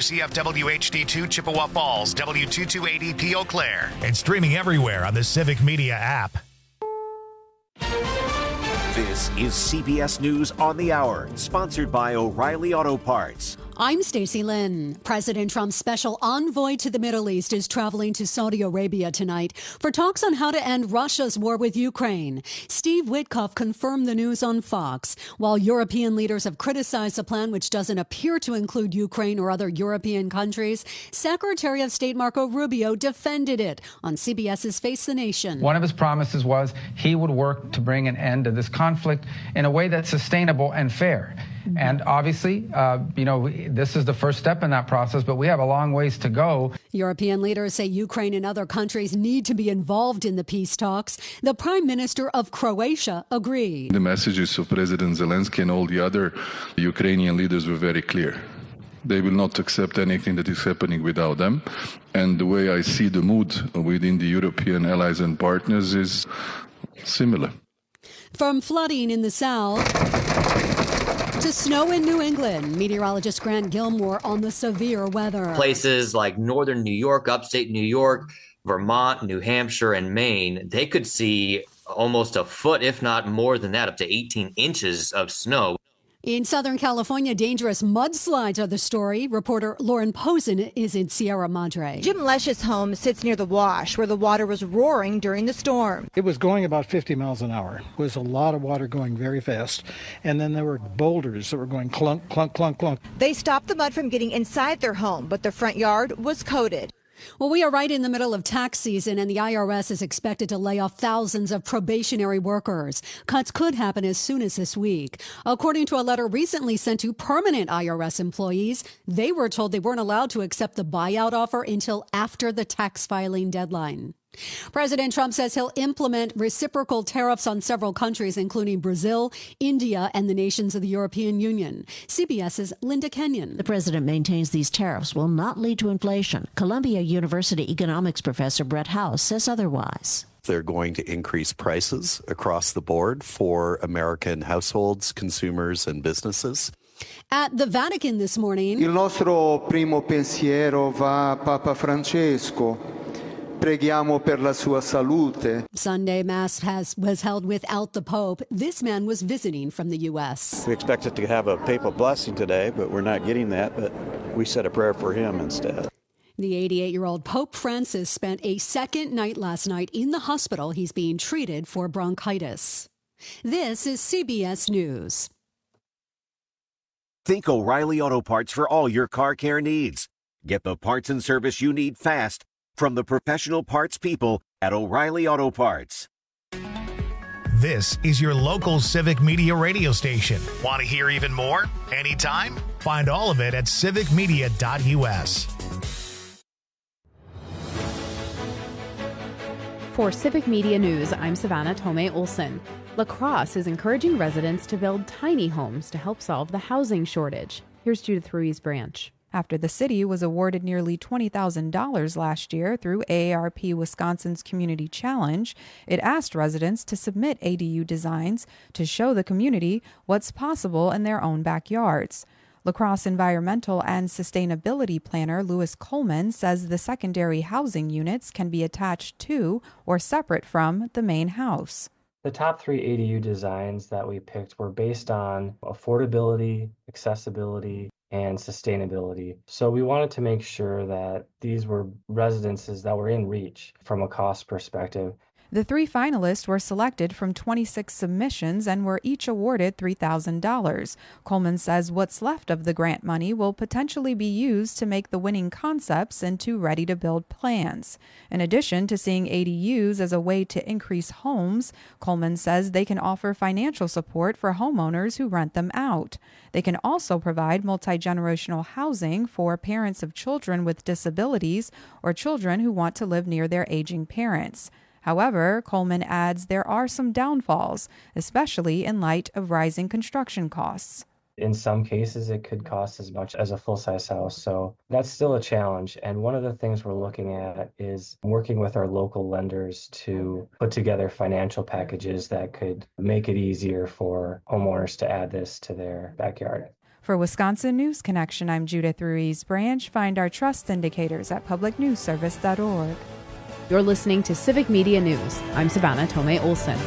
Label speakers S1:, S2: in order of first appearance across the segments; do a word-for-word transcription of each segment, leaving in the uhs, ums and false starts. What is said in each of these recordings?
S1: C F W H D two Chippewa Falls, W two twenty-eight E P Eau Claire.
S2: And streaming everywhere on the Civic Media app.
S3: This is C B S News on the Hour, sponsored by O'Reilly Auto Parts.
S4: I'm Stacey Lynn. President Trump's special envoy to the Middle East is traveling to Saudi Arabia tonight for talks on how to end Russia's war with Ukraine. Steve Witkoff confirmed the news on Fox. While European leaders have criticized the plan, which doesn't appear to include Ukraine or other European countries, Secretary of State Marco Rubio defended it on CBS's Face the Nation.
S5: One of his promises was he would work to bring an end to this conflict in a way that's sustainable and fair. And obviously, uh, you know, this is the first step in that process, but we have a long ways to go.
S4: European leaders say Ukraine and other countries need to be involved in the peace talks. The Prime Minister of Croatia agreed.
S6: The messages of President Zelensky and all the other Ukrainian leaders were very clear. They will not accept anything that is happening without them. And the way I see the mood within the European allies and partners is similar.
S4: From flooding in the south to snow in New England, meteorologist Grant Gilmore on the severe weather.
S7: Places like northern New York, upstate New York, Vermont, New Hampshire, and Maine, they could see almost a foot, if not more than that, up to eighteen inches of snow.
S4: In Southern California, dangerous mudslides are the story. Reporter Lauren Posen is in Sierra Madre.
S8: Jim Lesch's home sits near the wash where the water was roaring during the storm.
S9: It was going about fifty miles an hour. It was a lot of water going very fast. And then there were boulders that were going clunk, clunk, clunk, clunk.
S8: They stopped the mud from getting inside their home, but their front yard was coated.
S4: Well, we are right in the middle of tax season, and the I R S is expected to lay off thousands of probationary workers. Cuts could happen as soon as this week. According to a letter recently sent to permanent I R S employees, they were told they weren't allowed to accept the buyout offer until after the tax filing deadline. President Trump says he'll implement reciprocal tariffs on several countries, including Brazil, India, and the nations of the European Union. CBS's Linda Kenyon.
S10: The president maintains these tariffs will not lead to inflation. Columbia University economics professor Brett House says otherwise.
S11: They're going to increase prices across the board for American households, consumers, and businesses.
S4: At the Vatican this morning,
S12: Il nostro primo pensiero va a Papa Francesco. Preghiamo per la sua salute.
S4: Sunday Mass has, was held without the Pope. This man was visiting from the U S.
S13: We expected to have a papal blessing today, but we're not getting that. But we said a prayer for him instead.
S4: The eighty-eight-year-old Pope Francis spent a second night last night in the hospital. He's being treated for bronchitis. This is C B S News.
S3: Think O'Reilly Auto Parts for all your car care needs. Get the parts and service you need fast from the professional parts people at O'Reilly Auto Parts.
S2: This is your local Civic Media radio station.
S1: Want to hear even more? Anytime?
S2: Find all of it at civic media dot U S.
S14: For Civic Media News, I'm Savannah Tomei Olson. La Crosse is encouraging residents to build tiny homes to help solve the housing shortage. Here's Judith Ruiz Branch.
S15: After the city was awarded nearly twenty thousand dollars last year through A A R P Wisconsin's Community Challenge, it asked residents to submit A D U designs to show the community what's possible in their own backyards. La Crosse Environmental and Sustainability Planner Louis Coleman says the secondary housing units can be attached to or separate from the main house.
S16: The top three A D U designs that we picked were based on affordability, accessibility, and sustainability. So we wanted to make sure that these were residences that were in reach from a cost perspective.
S15: The three finalists were selected from twenty-six submissions and were each awarded three thousand dollars. Coleman says what's left of the grant money will potentially be used to make the winning concepts into ready-to-build plans. In addition to seeing A D Us as a way to increase homes, Coleman says they can offer financial support for homeowners who rent them out. They can also provide multi-generational housing for parents of children with disabilities or children who want to live near their aging parents. However, Coleman adds there are some downfalls, especially in light of rising construction costs.
S16: In some cases, it could cost as much as a full-size house, so that's still a challenge. And one of the things we're looking at is working with our local lenders to put together financial packages that could make it easier for homeowners to add this to their backyard.
S15: For Wisconsin News Connection, I'm Judith Ruiz Branch. Find our trust indicators at public news service dot org.
S14: You're listening to Civic Media News. I'm Savannah Tomei Olson.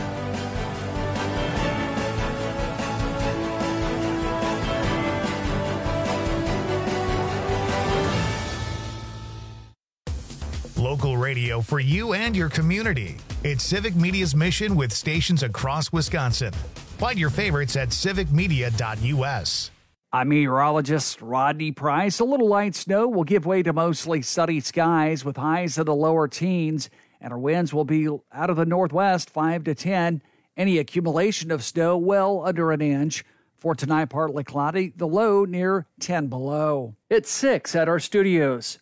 S2: Local radio for you and your community. It's Civic Media's mission with stations across Wisconsin. Find your favorites at civic media dot u s.
S17: I'm meteorologist Rodney Price. A little light snow will give way to mostly sunny skies with highs in the lower teens, and our winds will be out of the northwest, five to ten. Any accumulation of snow well under an inch. For tonight, partly cloudy, the low near ten below. It's six at our studios.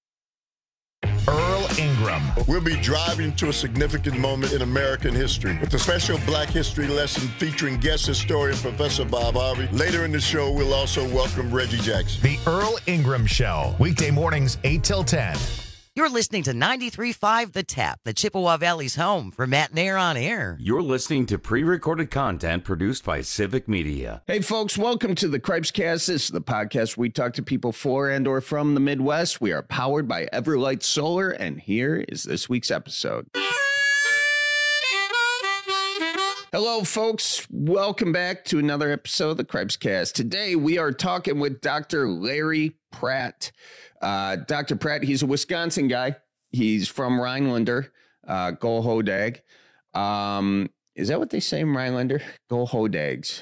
S2: Earl Ingram.
S18: We'll be driving to a significant moment in American history with a special Black History lesson featuring guest historian Professor Bob Harvey. Later in the show, we'll also welcome Reggie Jackson.
S2: The Earl Ingram Show, weekday mornings eight till ten.
S19: You're listening to ninety-three point five The Tap, the Chippewa Valley's home for Matt Nair on Air.
S20: You're listening to pre-recorded content produced by Civic Media.
S21: Hey, folks, welcome to the Cripescast. This is the podcast where we talk to people for and or from the Midwest. We are powered by Everlight Solar, and here is this week's episode. Hello, folks. Welcome back to another episode of the Cripescast. Today, we are talking with Doctor Larry Pratt. Uh, Doctor Pratt, he's a Wisconsin guy. He's from Rhinelander. Uh, go Hodag. Um, is that what they say in Rhinelander? Go Hodags.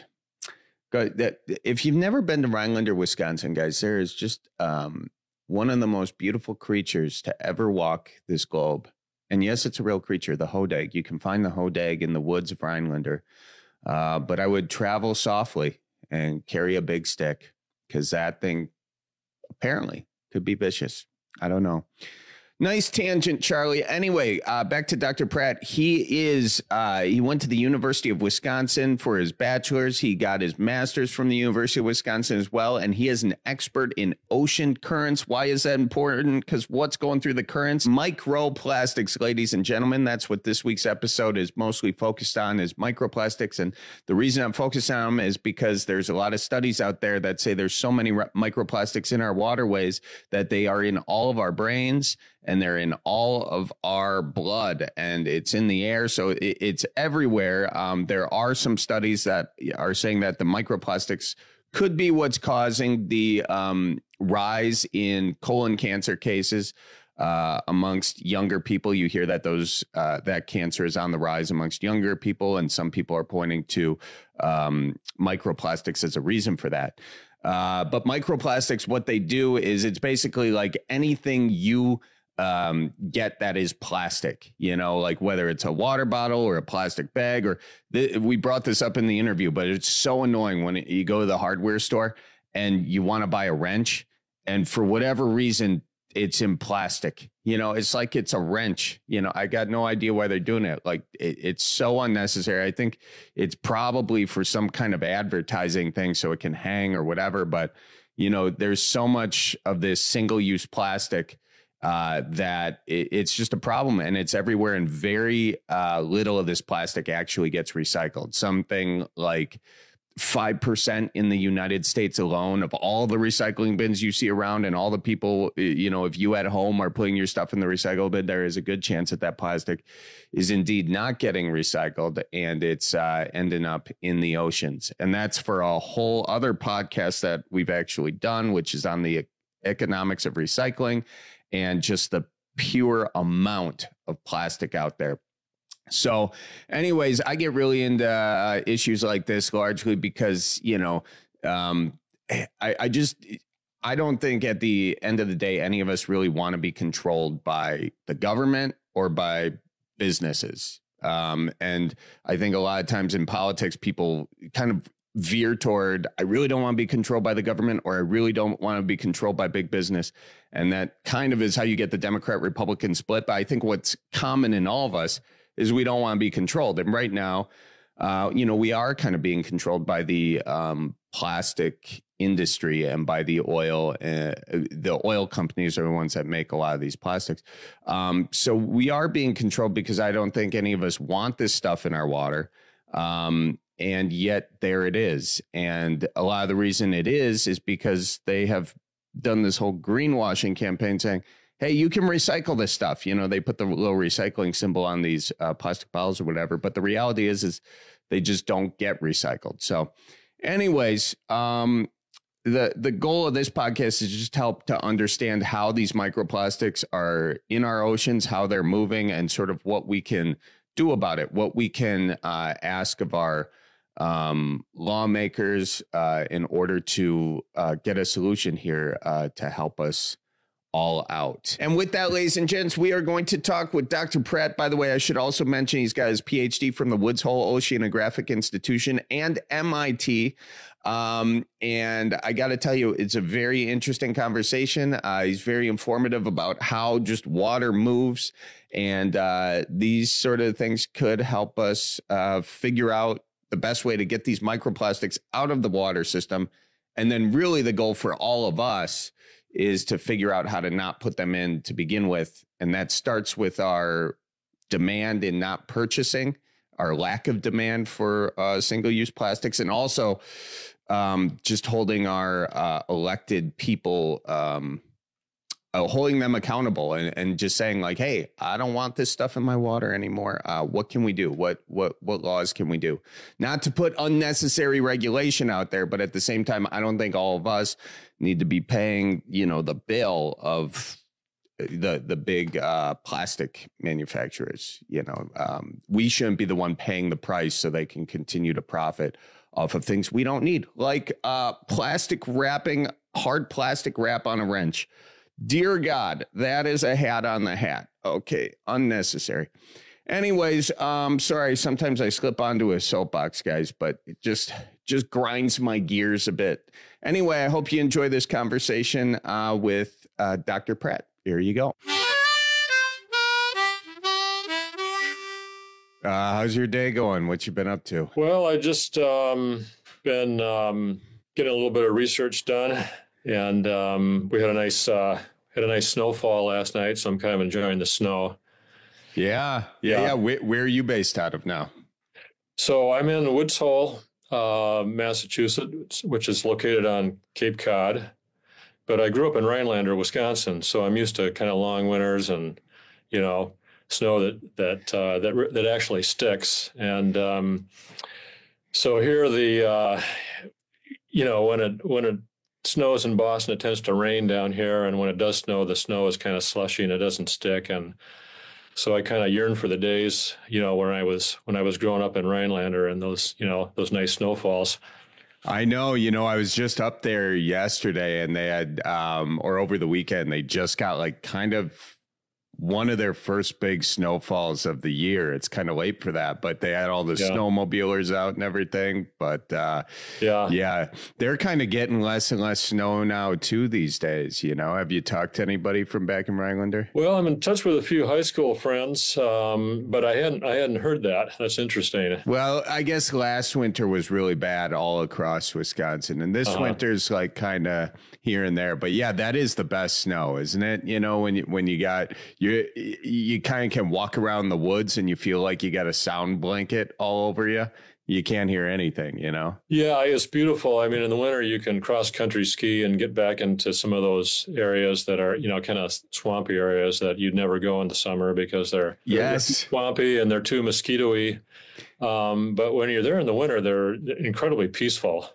S21: Go, that, if you've never been to Rhinelander, Wisconsin, guys, there is just um, one of the most beautiful creatures to ever walk this globe. And yes, it's a real creature, the hodag. You can find the hodag in the woods of Rhinelander. Uh, but I would travel softly and carry a big stick because that thing apparently could be vicious. I don't know. Nice tangent, Charlie. Anyway, uh, back to Doctor Pratt. He is, uh, he went to the University of Wisconsin for his bachelor's. He got his master's from the University of Wisconsin as well. And he is an expert in ocean currents. Why is that important? Because what's going through the currents? Microplastics, ladies and gentlemen. That's what this week's episode is mostly focused on, is microplastics. And the reason I'm focused on them is because there's a lot of studies out there that say there's so many microplastics in our waterways that they are in all of our brains, and they're in all of our blood, and it's in the air. So it, it's everywhere. Um, there are some studies that are saying that the microplastics could be what's causing the um, rise in colon cancer cases uh, amongst younger people. You hear that those uh, that cancer is on the rise amongst younger people, and some people are pointing to um, microplastics as a reason for that. Uh, but microplastics, what they do is it's basically like anything you um, get that is plastic, you know, like whether it's a water bottle or a plastic bag, or th- we brought this up in the interview, but it's so annoying when you go to the hardware store and you want to buy a wrench, and for whatever reason, it's in plastic. You know, it's like it's a wrench. You know, I got no idea why they're doing it. Like it, it's so unnecessary. I think it's probably for some kind of advertising thing so it can hang or whatever. But, you know, there's so much of this single use plastic uh, that it, it's just a problem, and it's everywhere. And very uh, little of this plastic actually gets recycled. Something like five percent in the United States alone of all the recycling bins you see around, and all the people, you know, if you at home are putting your stuff in the recycle bin, there is a good chance that that plastic is indeed not getting recycled, and it's uh, ending up in the oceans. And that's for a whole other podcast that we've actually done, which is on the economics of recycling and just the pure amount of plastic out there. So anyways, I get really into uh, issues like this largely because, you know, um, I, I just I don't think at the end of the day, any of us really want to be controlled by the government or by businesses. Um, and I think a lot of times in politics, people kind of veer toward, I really don't want to be controlled by the government, or I really don't want to be controlled by big business. And that kind of is how you get the Democrat Republican split. But I think what's common in all of us is we don't want to be controlled. And right now, uh, you know, we are kind of being controlled by the um, plastic industry and by the oil. Uh, the oil companies are the ones that make a lot of these plastics. Um, so we are being controlled because I don't think any of us want this stuff in our water. Um, and yet there it is. And a lot of the reason it is is because they have done this whole greenwashing campaign saying, hey, you can recycle this stuff. You know, they put the little recycling symbol on these uh, plastic bottles or whatever. But the reality is, is they just don't get recycled. So anyways, um, the, the goal of this podcast is just help to understand how these microplastics are in our oceans, how they're moving, and sort of what we can do about it, what we can uh, ask of our um, lawmakers uh, in order to uh, get a solution here uh, to help us all out. And with that, ladies and gents, we are going to talk with Doctor Pratt. By the way, I should also mention he's got his P H D from the Woods Hole Oceanographic Institution and M I T. Um, and I got to tell you, it's a very interesting conversation. Uh, he's very informative about how just water moves. And uh, these sort of things could help us uh, figure out the best way to get these microplastics out of the water system. And then really the goal for all of us is to figure out how to not put them in to begin with. And that starts with our demand in not purchasing, our lack of demand for uh, single-use plastics, and also um, just holding our uh, elected people, um, uh, holding them accountable and, and just saying like, hey, I don't want this stuff in my water anymore. Uh, what can we do? What, what, what laws can we do? Not to put unnecessary regulation out there, but at the same time, I don't think all of us need to be paying, you know, the bill of the the big uh, plastic manufacturers. You know, um, we shouldn't be the one paying the price so they can continue to profit off of things we don't need, like uh, plastic wrapping, hard plastic wrap on a wrench. Dear God, that is a hat on the hat. Okay, unnecessary. Anyways, um, sorry, sometimes I slip onto a soapbox, guys, but it just just grinds my gears a bit. Anyway, I hope you enjoy this conversation uh, with uh, Doctor Pratt. Here you go. Uh, how's your day going? What you been up to?
S5: Well, I just um, been um, getting a little bit of research done, and um, we had a nice uh, had a nice snowfall last night, so I'm kind of enjoying the snow.
S21: Yeah, yeah, yeah. yeah. Where, where are you based out of now?
S5: So I'm in Woods Hole, uh, Massachusetts, which is located on Cape Cod. But I grew up in Rhinelander, Wisconsin, so I'm used to kind of long winters and, you know, snow that that uh, that that actually sticks. And um, so here, the uh, you know, when it when it snows in Boston, it tends to rain down here, and when it does snow, the snow is kind of slushy and it doesn't stick. And so I kind of yearn for the days, you know, when I was when I was growing up in Rhinelander and those, you know, those nice snowfalls.
S21: I know, you know, I was just up there yesterday and they had, um, or over the weekend, they just got like kind of one of their first big snowfalls of the year. It's kind of late for that, but they had all the yeah. snowmobilers out and everything. But uh, yeah, yeah, they're kind of getting less and less snow now too these days. You know, have you talked to anybody from back in Rhinelander?
S5: Well, I'm in touch with a few high school friends, um, but I hadn't I hadn't heard that. That's interesting.
S21: Well, I guess last winter was really bad all across Wisconsin, and this uh-huh. winter's like kind of here and there. But yeah, that is the best snow, isn't it? You know, when you when you got you you kind of can walk around the woods and you feel like you got a sound blanket all over you. You can't hear anything, you know?
S5: Yeah, it's beautiful. I mean, in the winter, you can cross country ski and get back into some of those areas that are, you know, kind of swampy areas that you'd never go in the summer because they're,
S21: yes.
S5: they're swampy and they're too mosquito-y. Um, but when you're there in the winter, they're incredibly peaceful.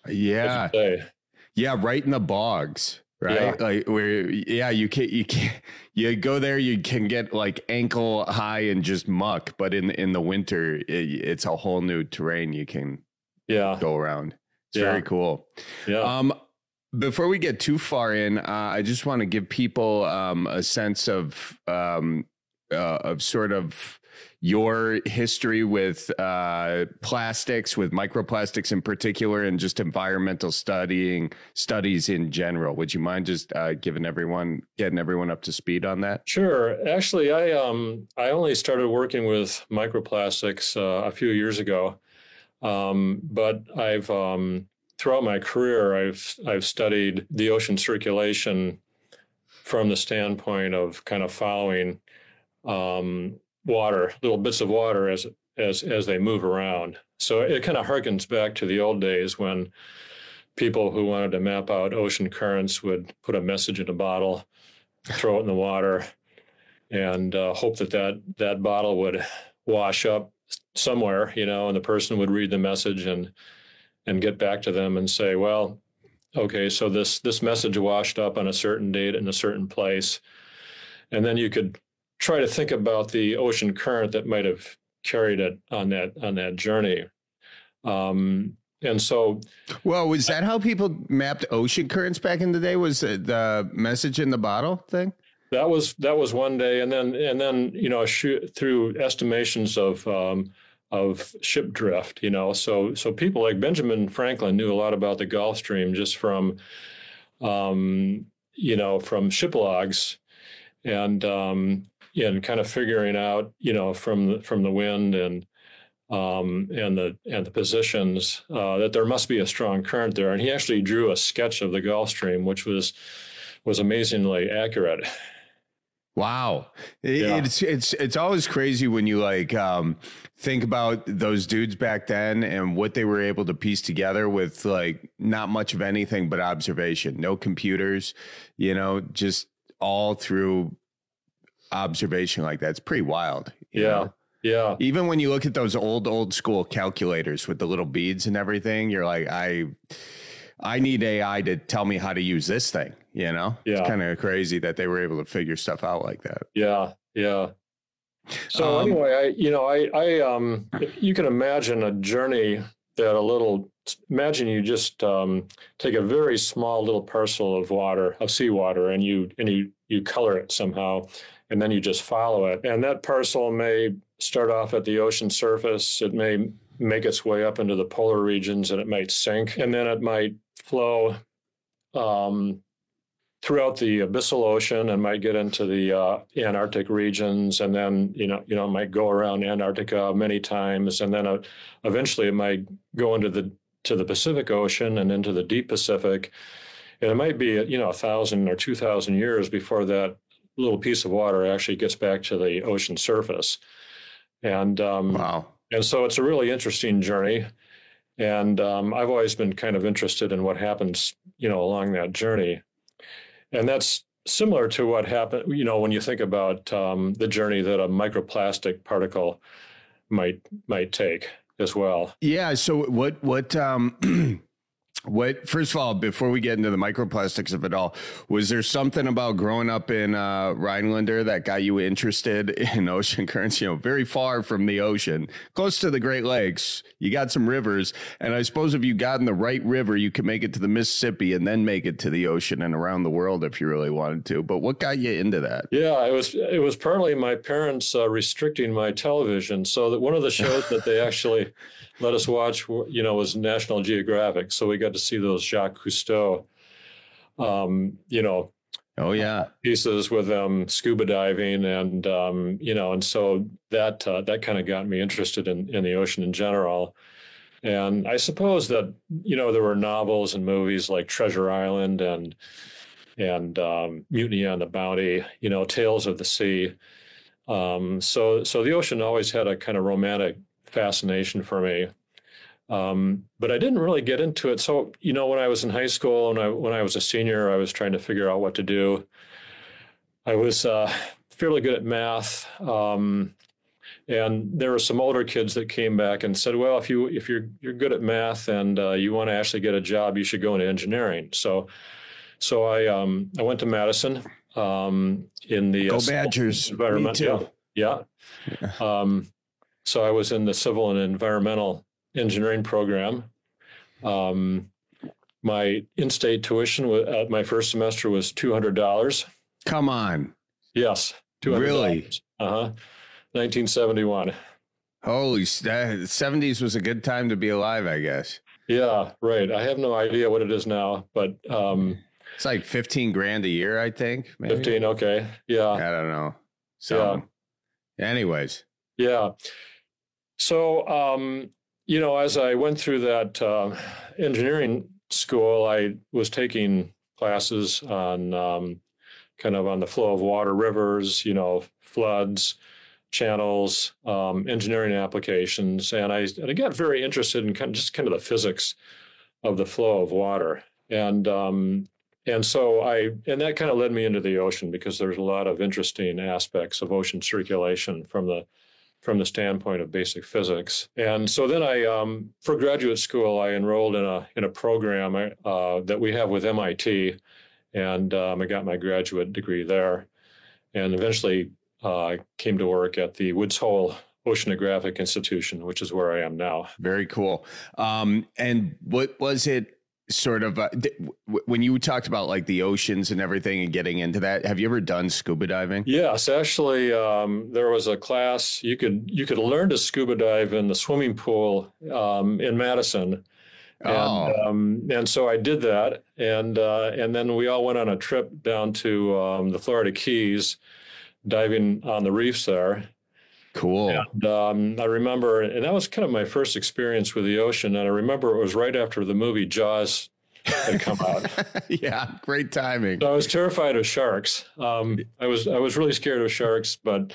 S21: Yeah. Yeah, right in the bogs. Right. Yeah. Like where, yeah, you can, you can, you go there, you can get like ankle high and just muck, but in, in the winter, it, it's a whole new terrain you can
S5: yeah.
S21: go around. It's
S5: yeah.
S21: very cool.
S5: Yeah.
S21: Um, before we get too far in, uh, I just want to give people um, a sense of, um, uh, of sort of your history with uh, plastics, with microplastics in particular, and just environmental studying studies in general. Would you mind just uh, giving everyone, getting everyone up to speed on that?
S5: Sure. Actually, I um I only started working with microplastics uh, a few years ago, um, but I've um, throughout my career I've I've studied the ocean circulation from the standpoint of kind of following Um, water, little bits of water as it, as as they move around. So it kind of harkens back to the old days when people who wanted to map out ocean currents would put a message in a bottle, throw it in the water, and uh, hope that, that that bottle would wash up somewhere, you know, and the person would read the message and and get back to them and say, well, okay, so this this message washed up on a certain date in a certain place. And then you could try to think about the ocean current that might have carried it on that on that journey. Um, and so,
S21: well, was that how people mapped ocean currents back in the day? Was it the message in the bottle thing?
S5: That was that was one day, and then and then you know sh- through estimations of um, of ship drift, you know, so so people like Benjamin Franklin knew a lot about the Gulf Stream just from um, you know from ship logs, and um, and kind of figuring out you know from the, from the wind and um, and the and the positions uh, that there must be a strong current there, and he actually drew a sketch of the Gulf Stream, which was was amazingly accurate.
S21: Wow. It,
S5: Yeah.
S21: It's it's it's always crazy when you like um, think about those dudes back then and what they were able to piece together with like not much of anything but observation, no computers, you know, just all through observation like that. It's pretty wild. you
S5: Yeah.
S21: know?
S5: Yeah.
S21: Even when you look at those old old school calculators with the little beads and everything, you're like, I I need A I to tell me how to use this thing, you know?
S5: Yeah.
S21: It's kind of crazy that they were able to figure stuff out like that.
S5: Yeah, yeah. So
S21: Um,
S5: anyway, I you know I I um you can imagine a journey that a little imagine you just um, take a very small little parcel of water of seawater and you and you you color it somehow, and then you just follow it, and that parcel may start off at the ocean surface. It may make its way up into the polar regions, and it might sink, and then it might flow um, throughout the abyssal ocean and might get into the uh, Antarctic regions, and then you know you know it might go around Antarctica many times, and then uh, eventually it might go into the to the Pacific Ocean and into the deep Pacific, and it might be you know a thousand or two thousand years before that little piece of water actually gets back to the ocean surface, and um,
S21: wow,
S5: and so it's a really interesting journey. And um, I've always been kind of interested in what happens, you know, along that journey. And that's similar to what happened, you know, when you think about um, the journey that a microplastic particle might might take as well.
S21: Yeah. So what, what, um, what, first of all, before we get into the microplastics of it all, was there something about growing up in uh, Rhinelander that got you interested in ocean currents? You know, very far from the ocean, close to the Great Lakes. You got some rivers, and I suppose if you got in the right river, you could make it to the Mississippi and then make it to the ocean and around the world if you really wanted to. But what got you into that?
S5: Yeah, it was it was partly my parents uh, restricting my television, so that one of the shows that they actually let us watch, you know, was National Geographic. So we got to see those Jacques Cousteau, um, you know,
S21: oh yeah,
S5: pieces with them scuba diving, and um, you know, and so that uh, that kind of got me interested in in the ocean in general. And I suppose that you know there were novels and movies like Treasure Island and and um, Mutiny on the Bounty, you know, Tales of the Sea. Um, so so the ocean always had a kind of romantic fascination for me. Um, but I didn't really get into it. So, you know, when I was in high school and I, when I was a senior, I was trying to figure out what to do. I was uh, fairly good at math. Um, and there were some older kids that came back and said, well, if you, if you're, you're good at math and uh, you want to actually get a job, you should go into engineering. So, so I, um, I went to Madison, um, in the
S21: Go
S5: uh,
S21: Badgers.
S5: environment.
S21: Me too.
S5: Yeah. yeah. Um, so I was in the civil and environmental engineering program. Um, my in-state tuition was, uh, my first semester was two hundred dollars.
S21: Come on.
S5: Yes. two hundred dollars.
S21: Really?
S5: Uh-huh. nineteen seventy-one.
S21: Holy, the seventies was a good time to be alive, I guess.
S5: Yeah, right. I have no idea what it is now, but um,
S21: it's like fifteen grand a year, I think. Maybe.
S5: fifteen. Okay. Yeah.
S21: I don't know. So
S5: yeah.
S21: anyways.
S5: Yeah. So, um, you know, as I went through that uh, engineering school, I was taking classes on um, kind of on the flow of water, rivers, you know, floods, channels, um, engineering applications, and I, and I got very interested in kind of just kind of the physics of the flow of water. And um, and so I and that kind of led me into the ocean, because there's a lot of interesting aspects of ocean circulation from the from the standpoint of basic physics. And so then I, um, for graduate school, I enrolled in a in a program uh, that we have with M I T, and um, I got my graduate degree there, and eventually uh, came to work at the Woods Hole Oceanographic Institution, which is where I am now.
S21: Very cool. Um, and what was it sort of, uh, th- w- when you talked about like the oceans and everything and getting into that, have you ever done scuba diving?
S5: Yes, actually, um, there was a class, you could you could learn to scuba dive in the swimming pool um, in Madison. And,
S21: Oh.
S5: um, and so I did that. And, uh, and then we all went on a trip down to um, the Florida Keys, diving on the reefs there.
S21: Cool.
S5: And um, I remember, and that was kind of my first experience with the ocean. And I remember it was right after the movie Jaws had come out.
S21: Yeah, great timing.
S5: So I was terrified of sharks. Um, I was I was really scared of sharks, but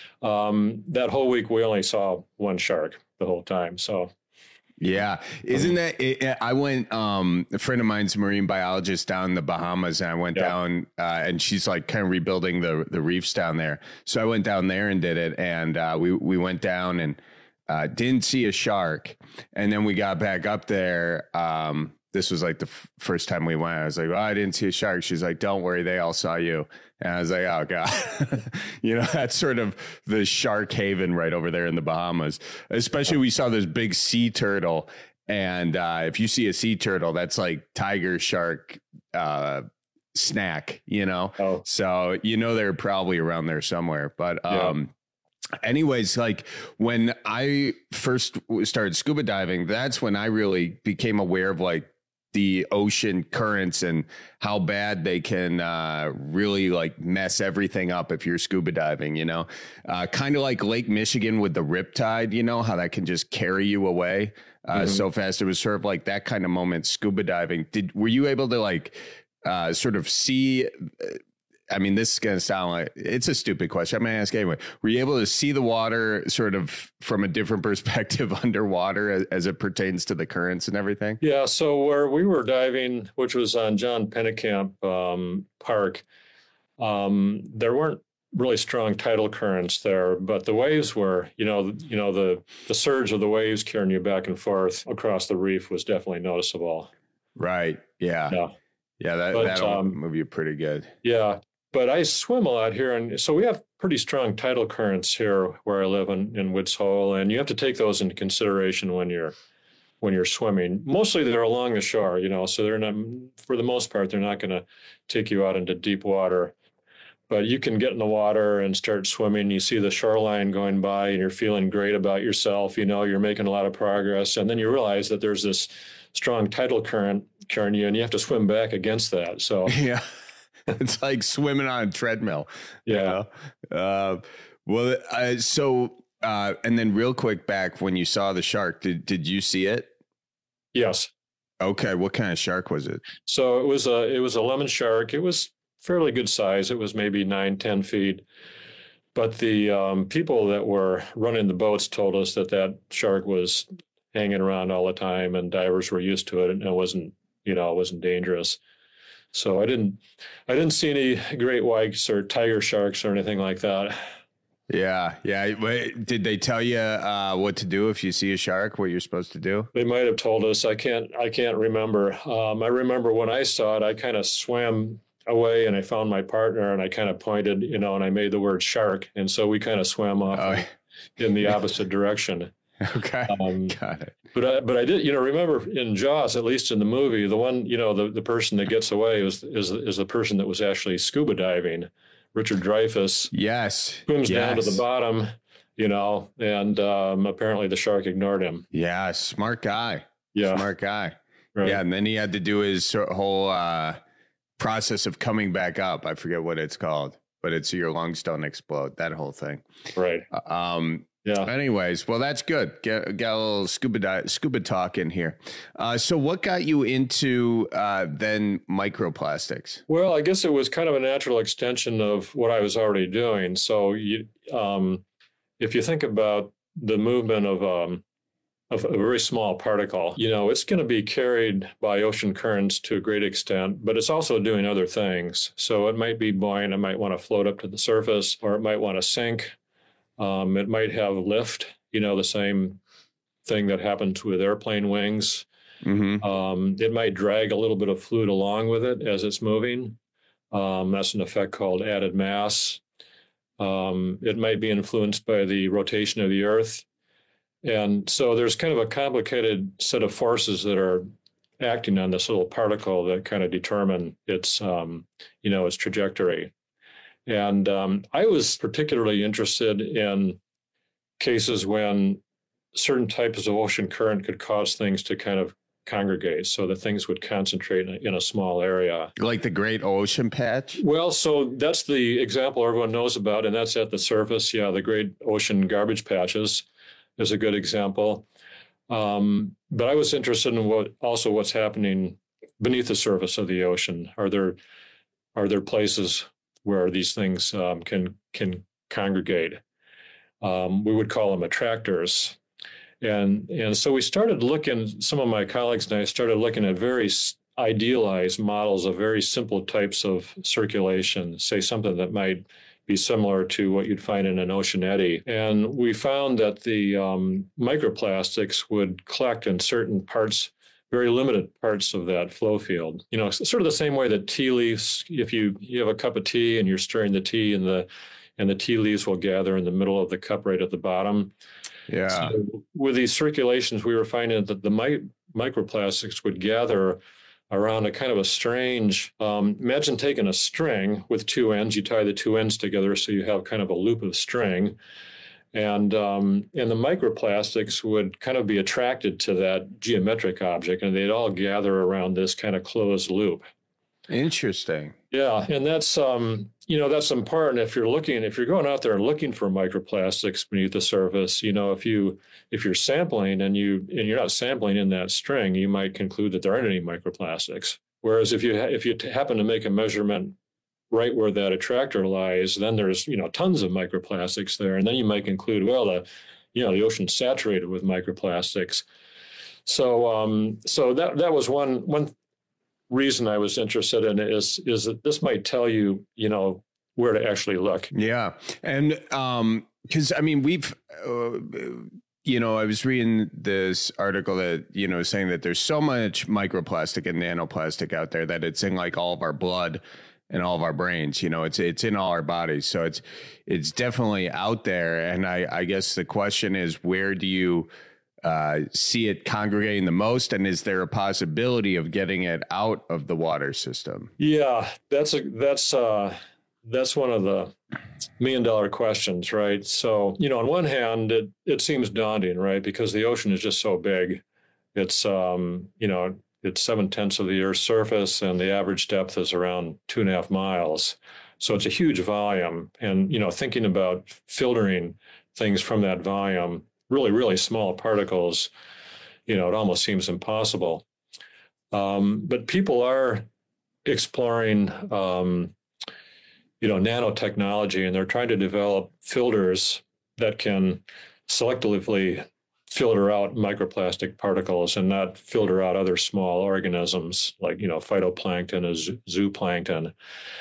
S5: um, that whole week we only saw one shark the whole time. So.
S21: Yeah. Isn't that, it, I went, um, a friend of mine's a marine biologist down in the Bahamas, and I went
S5: Yeah.
S21: down, uh, and she's like kind of rebuilding the, the reefs down there. So I went down there and did it. And, uh, we, we went down and, uh, didn't see a shark. And then we got back up there. Um, this was like the f- first time we went. I was like, oh, I didn't see a shark. She's like, don't worry, they all saw you. And I was like, oh God, you know, that's sort of the shark haven right over there in the Bahamas. Especially we saw this big sea turtle. And uh, if you see a sea turtle, that's like tiger shark uh, snack, you know?
S5: Oh.
S21: So, you know, they're probably around there somewhere. But um,
S5: Yeah.
S21: anyways, like when I first started scuba diving, that's when I really became aware of like the ocean currents and how bad they can uh, really like mess everything up if you're scuba diving, you know, uh, kind of like Lake Michigan with the riptide, you know, how that can just carry you away uh,
S5: Mhm.
S21: so fast. It was sort of like that kind of moment, scuba diving. Did, were you able to like uh, sort of see, I mean, this is going to sound like it's a stupid question. I'm going to ask anyway. Were you able to see the water sort of from a different perspective underwater as, as it pertains to the currents and everything?
S5: Yeah, so where we were diving, which was on John Pennekamp um, Park, um, there weren't really strong tidal currents there, but the waves were, you know, you know, the the surge of the waves carrying you back and forth across the reef was definitely noticeable.
S21: Right. Yeah.
S5: Yeah.
S21: Yeah. That,
S5: But,
S21: that'll
S5: um,
S21: move you pretty good.
S5: Yeah, but I swim a lot here, and so we have pretty strong tidal currents here where I live in, in Woods Hole, and you have to take those into consideration when you're when you're swimming. Mostly they're along the shore, you know, so they're not, for the most part, they're not going to take you out into deep water. But you can get in the water and start swimming. You see the shoreline going by, and you're feeling great about yourself. You know, you're making a lot of progress, and then you realize that there's this strong tidal current carrying you, and you have to swim back against that. So
S21: Yeah. It's like swimming on a treadmill. you
S5: Yeah.
S21: know? Uh, well, uh, so, uh, and then real quick back when you saw the shark, did, did you see it?
S5: yes.
S21: Okay. What kind of shark was it?
S5: So it was a it was a lemon shark. It was fairly good size. It was maybe nine, ten feet. But the um, people that were running the boats told us that that shark was hanging around all the time, and divers were used to it, and it wasn't, you know, it wasn't dangerous. So I didn't I didn't see any great whites or tiger sharks or anything like that.
S21: Yeah. Yeah. Wait, did they tell you uh, what to do if you see a shark, what you're supposed to do?
S5: They might have told us. I can't I can't remember. Um, I remember when I saw it, I kind of swam away, and I found my partner, and I kind of pointed, you know, and I made the word shark, and so we kind of swam off
S21: Oh.
S5: in the opposite direction.
S21: Okay.
S5: Um,
S21: Got it.
S5: But I, but I did, you know, remember in Jaws, at least in the movie, the one, you know, the, the person that gets away is is is the person that was actually scuba diving. Richard Dreyfuss
S21: Yes.
S5: swims down to
S21: Yes.
S5: the bottom, you know, and um, apparently the shark ignored him.
S21: Yeah. Smart guy.
S5: Yeah.
S21: Smart guy.
S5: Right.
S21: Yeah. And then he had to do his sort of whole uh, process of coming back up. I forget what it's called, but it's your lungs don't explode, that whole thing.
S5: Right.
S21: Um,
S5: Yeah.
S21: Anyways, well, that's good. Get, get a little scuba di- scuba talk in here. Uh, so what got you into uh, then microplastics?
S5: Well, I guess it was kind of a natural extension of what I was already doing. So you, um, if you think about the movement of um, of a very small particle, you know, it's going to be carried by ocean currents to a great extent, but it's also doing other things. So it might be buoyant, it might want to float up to the surface, or it might want to sink. Um, it might have lift, you know, the same thing that happens with airplane wings.
S21: Mm-hmm.
S5: Um, it might drag a little bit of fluid along with it as it's moving. Um, that's an effect called added mass. Um, it might be influenced by the rotation of the Earth. And so there's kind of a complicated set of forces that are acting on this little particle that kind of determine its, um, you know, its trajectory. And um, I was particularly interested in cases when certain types of ocean current could cause things to kind of congregate, so that things would concentrate in a, in a small area.
S21: Like the Great Ocean Patch?
S5: Well, so that's the example everyone knows about, and that's at the surface. Yeah, the Great Ocean Garbage Patches is a good example. Um, but I was interested in what also what's happening beneath the surface of the ocean. Are there are there places where these things um, can can congregate? Um, we would call them attractors. And and so we started looking, some of my colleagues and I started looking at very idealized models of very simple types of circulation, say something that might be similar to what you'd find in an ocean eddy. And we found that the um, microplastics would collect in certain parts, very limited parts of that flow field. You know, sort of the same way that tea leaves, if you, you have a cup of tea and you're stirring the tea and the and the tea leaves will gather in the middle of the cup right at the bottom.
S21: Yeah.
S5: So with these circulations, we were finding that the mi- microplastics would gather around a kind of a strange, um, imagine taking a string with two ends, you tie the two ends together so you have kind of a loop of string. And um, and the microplastics would kind of be attracted to that geometric object, and they'd all gather around this kind of closed loop.
S21: Interesting.
S5: Yeah, and that's um, you know, that's important if you're looking, if you're going out there and looking for microplastics beneath the surface. You know, if you if you're sampling and you and you're not sampling in that string, you might conclude that there aren't any microplastics. Whereas if you ha- if you t- happen to make a measurement right where that attractor lies, then there's, you know, tons of microplastics there, and then you might conclude, well, the you know the ocean's saturated with microplastics. So um, so that that was one one. reason I was interested in it is is that this might tell you, you know, where to actually look.
S21: Yeah. And um, because I mean, we've, uh, you know, I was reading this article that, you know, saying that there's so much microplastic and nanoplastic out there that it's in like all of our blood and all of our brains. You know, it's it's in all our bodies. So it's it's definitely out there. And I, I guess the question is, where do you Uh, see it congregating the most, and is there a possibility of getting it out of the water system?
S5: Yeah, that's a that's uh, that's one of the million dollar questions, right? So, you know, on one hand, it it seems daunting, right, because the ocean is just so big. It's um, you know, it's seven tenths of the Earth's surface, and the average depth is around two and a half miles. So it's a huge volume, and you know, thinking about filtering things from that volume, really, really small particles, you know, it almost seems impossible. Um, but people are exploring, um, you know, nanotechnology, and they're trying to develop filters that can selectively filter out microplastic particles and not filter out other small organisms like, you know, phytoplankton and zooplankton.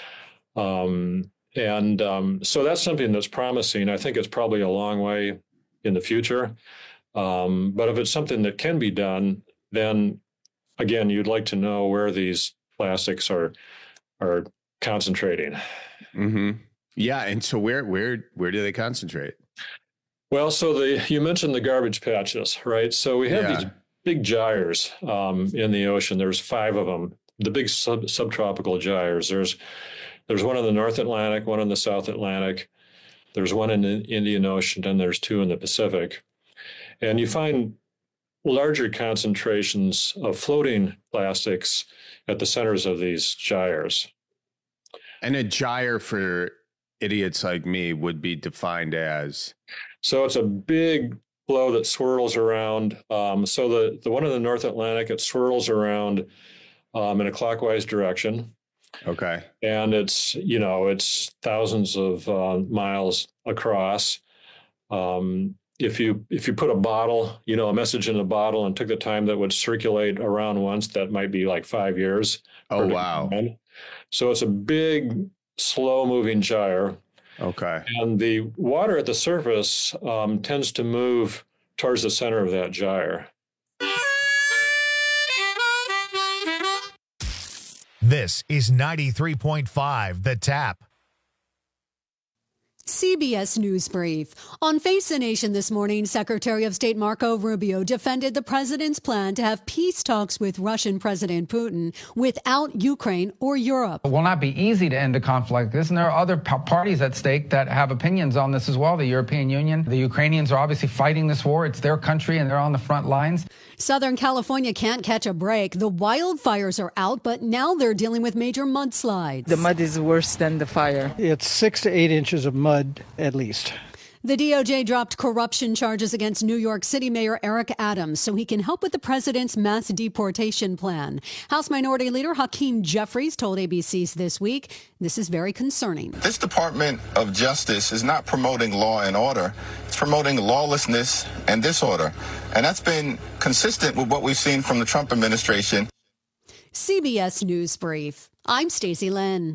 S5: Um, and um, so that's something that's promising. I think it's probably a long way in the future. Um, but if it's something that can be done, then again, you'd like to know where these plastics are are concentrating.
S21: Mm-hmm. Yeah. And so where where where do they concentrate?
S5: Well, so the you mentioned the garbage patches, right? So we have
S21: Yeah.
S5: these big gyres um, in the ocean. There's five of them, the big sub, subtropical gyres. There's there's one in the North Atlantic, one in the South Atlantic. There's one in the Indian Ocean, and there's two in the Pacific. And you find larger concentrations of floating plastics at the centers of these gyres.
S21: And a gyre, for idiots like me, would be defined as?
S5: So it's a big flow that swirls around. Um, so the, the one in the North Atlantic, it swirls around um, in a clockwise direction.
S21: Okay.
S5: And it's, you know, it's thousands of uh, miles across. Um, if you if you put a bottle, you know, a message in a bottle and took the time that would circulate around once, that might be like five years.
S21: Oh, wow.
S5: Time. So it's a big, slow-moving gyre.
S21: Okay.
S5: And the water at the surface um, tends to move towards the center of that gyre.
S2: This is ninety-three point five The Tap.
S4: C B S News Brief. On Face the Nation this morning, Secretary of State Marco Rubio defended the president's plan to have peace talks with Russian President Putin without Ukraine or Europe.
S6: It will not be easy to end a conflict like this, and there are other p- parties at stake that have opinions on this as well. The European Union, the Ukrainians are obviously fighting this war. It's their country, and they're on the front lines.
S4: Southern California can't catch a break. The wildfires are out, but now they're dealing with major mudslides.
S22: The mud is worse than the fire.
S9: It's six to eight inches of mud at least.
S4: The D O J dropped corruption charges against New York City Mayor Eric Adams so he can help with the president's mass deportation plan. House Minority Leader Hakeem Jeffries told A B C's This Week this is very concerning.
S23: This Department of Justice is not promoting law and order. It's promoting lawlessness and disorder. And that's been consistent with what we've seen from the Trump administration.
S4: C B S News Brief. I'm Stacey Lynn.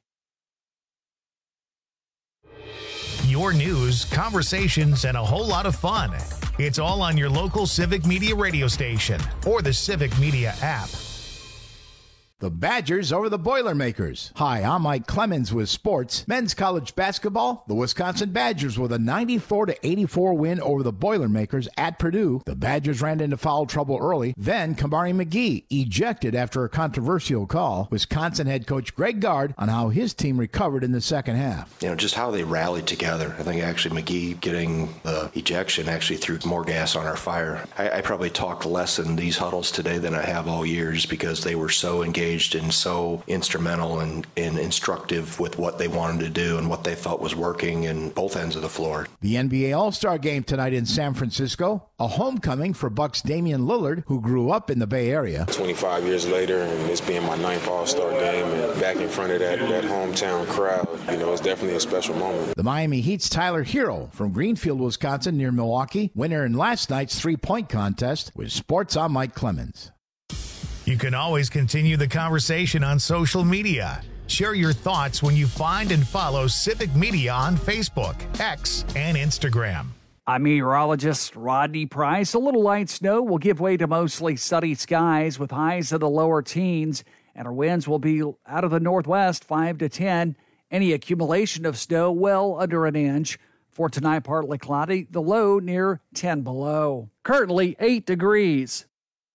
S2: Your news, conversations, and a whole lot of fun. It's all on your local Civic Media radio station or the Civic Media app.
S24: The Badgers over the Boilermakers. Hi, I'm Mike Clemens with sports. Men's college basketball, the Wisconsin Badgers with a ninety-four to eighty-four win over the Boilermakers at Purdue. The Badgers ran into foul trouble early. Then Kamari McGee ejected after a controversial call. Wisconsin head coach Greg Gard on how his team recovered in the second half.
S25: You know, just how they rallied together. I think actually McGee getting the ejection actually threw more gas on our fire. I, I probably talked less in these huddles today than I have all years because they were so engaged and so instrumental and, and instructive with what they wanted to do and what they felt was working in both ends of the floor.
S24: The N B A All-Star Game tonight in San Francisco, a homecoming for Bucks Damian Lillard, who grew up in the Bay Area.
S26: twenty-five years later, and this being my ninth All-Star Game, and back in front of that, that hometown crowd, you know, it's definitely a special moment.
S24: The Miami Heat's Tyler Hero from Greenfield, Wisconsin, near Milwaukee, winner in last night's three-point contest. With sports, I'm Mike Clemens.
S2: You can always continue the conversation on social media. Share your thoughts when you find and follow Civic Media on Facebook, X, and Instagram.
S17: I'm meteorologist Rodney Price. A little light snow will give way to mostly sunny skies with highs in the lower teens, and our winds will be out of the northwest, five to ten. Any accumulation of snow well under an inch. For tonight, partly cloudy, the low near ten below. Currently eight degrees.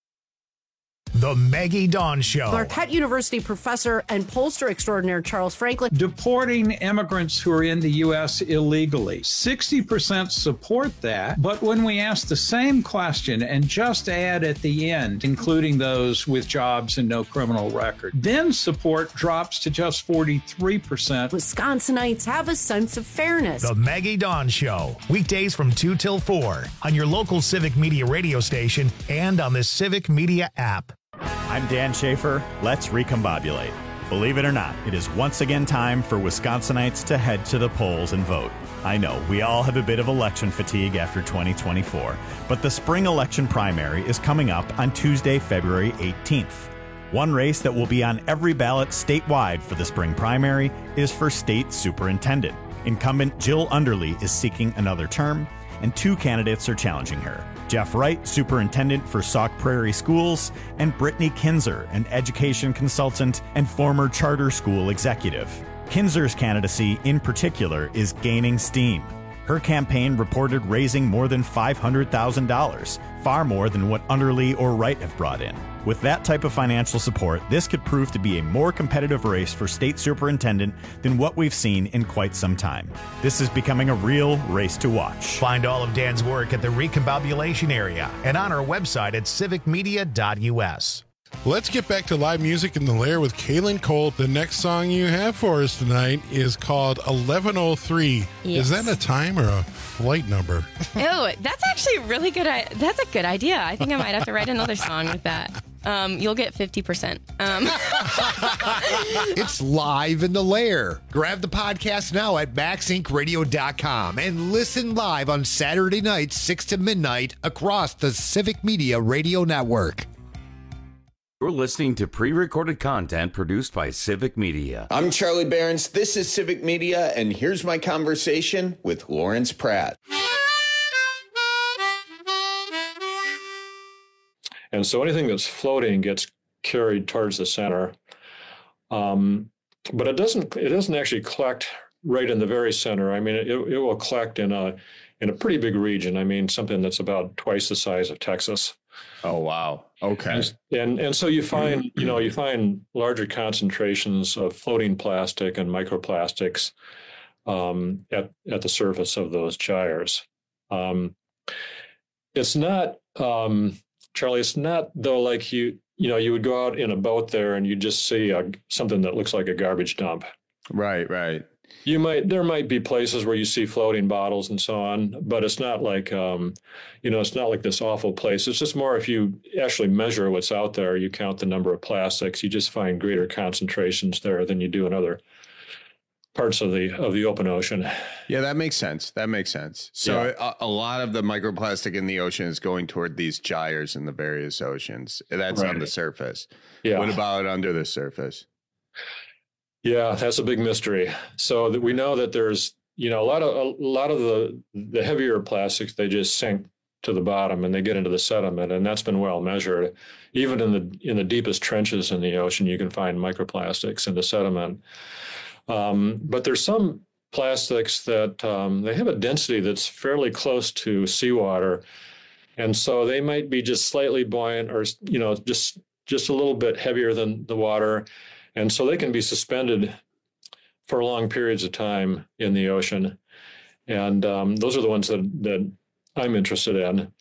S2: The Maggie Dawn Show.
S27: Marquette University professor and pollster extraordinaire Charles Franklin.
S28: Deporting immigrants who are in the U S illegally. sixty percent support that, but when we ask the same question and just add at the end, including those with jobs and no criminal record, then support drops to just forty-three percent.
S27: Wisconsinites have a sense of fairness.
S2: The Maggie Dawn Show. Weekdays from two till four on your local Civic Media radio station and on the Civic Media app.
S29: I'm Dan Schaefer. Let's recombobulate. Believe it or not, it is once again time for Wisconsinites to head to the polls and vote. I know, we all have a bit of election fatigue after twenty twenty-four, but the spring election primary is coming up on Tuesday, February eighteenth. One race that will be on every ballot statewide for the spring primary is for state superintendent. Incumbent Jill Underly is seeking another term, and two candidates are challenging her. Jeff Wright, superintendent for Sauk Prairie Schools, and Brittany Kinzer, an education consultant and former charter school executive. Kinzer's candidacy, in particular, is gaining steam. Her campaign reported raising more than five hundred thousand dollars, far more than what Underly or Wright have brought in. With that type of financial support, this could prove to be a more competitive race for state superintendent than what we've seen in quite some time. This is becoming a real race to watch.
S2: Find all of Dan's work at the Recombobulation area and on our website at civic media dot u s.
S30: Let's get back to live music in the Lair with Kaylin Cole. The next song you have for us tonight is called eleven oh three.
S31: Yes.
S30: Is that a time or a flight number?
S31: Oh, that's actually really good. That's a good idea. I think I might have to write another song with that.
S1: Um, you'll get fifty percent. Um.
S3: It's live in the lair. Grab the podcast now at max inc radio dot com and listen live on Saturday nights, six to midnight, across the Civic Media Radio Network.
S20: You're listening to pre-recorded content produced by Civic Media.
S21: I'm Charlie Behrens. This is Civic Media, and here's my conversation with Lawrence Pratt.
S5: And so anything that's floating gets carried towards the center. Um, but it doesn't it doesn't actually collect right in the very center. I mean, it, it will collect in a in a pretty big region. I mean, something that's about twice the size of Texas.
S21: Oh, wow. Okay.
S5: And, and and so you find, you know, you find larger concentrations of floating plastic and microplastics um, at, at the surface of those gyres. Um, it's not, um, Charlie, it's not though like you, you know, you would go out in a boat there and you just see a, something that looks like a garbage dump.
S21: Right, right.
S5: You might, there might be places where you see floating bottles and so on, but it's not like, um, you know, it's not like this awful place. It's just more if you actually measure what's out there, you count the number of plastics, you just find greater concentrations there than you do in other parts of the of the open ocean.
S21: Yeah, that makes sense. That makes sense. So yeah. a, a lot of the microplastic in the ocean is going toward these gyres in the various oceans. That's right. On the surface. Yeah. What about under the surface?
S5: Yeah, that's a big mystery. So that we know that there's, you know, a lot of a lot of the the heavier plastics, they just sink to the bottom and they get into the sediment, and that's been well measured. Even in the in the deepest trenches in the ocean, you can find microplastics in the sediment. Um, but there's some plastics that um, they have a density that's fairly close to seawater, and so they might be just slightly buoyant, or you know, just just a little bit heavier than the water. And so they can be suspended for long periods of time in the ocean. And um, those are the ones that, that I'm interested in.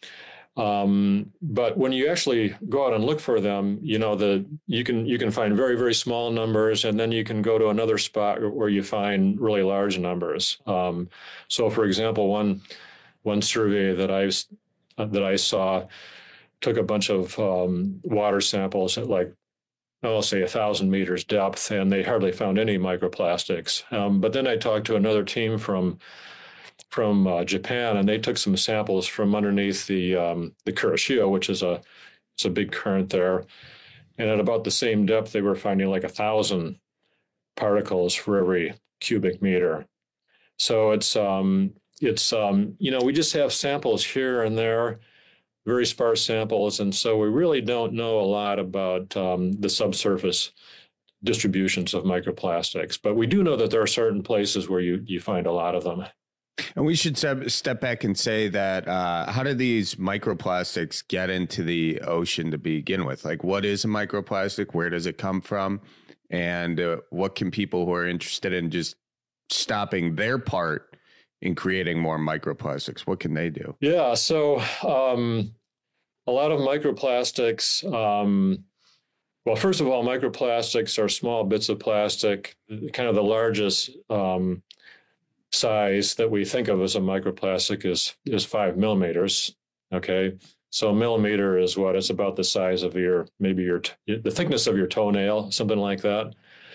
S5: Um, but when you actually go out and look for them, you know, the you can you can find very, very small numbers, and then you can go to another spot where you find really large numbers. Um, so, for example, one one survey that I that I saw took a bunch of um, water samples at like, I'll say a thousand meters depth, and they hardly found any microplastics. Um, but then I talked to another team from from uh, Japan, and they took some samples from underneath the um, the Kuroshio, which is a it's a big current there, and at about the same depth, they were finding like a thousand particles for every cubic meter. So it's um, it's um, you know, we just have samples here and there, very sparse samples, and so we really don't know a lot about um, the subsurface distributions of microplastics. But we do know that there are certain places where you, you find a lot of them.
S21: And we should step, step back and say that uh, how do these microplastics get into the ocean to begin with? Like, what is a microplastic? Where does it come from? And uh, what can people who are interested in just stopping their part in creating more microplastics, what can they do?
S5: Yeah, so um, a lot of microplastics, um, well, first of all, microplastics are small bits of plastic. Kind of the largest um, size that we think of as a microplastic is is five millimeters, okay? So a millimeter is what? It's about the size of your, maybe your, the thickness of your toenail, something like that.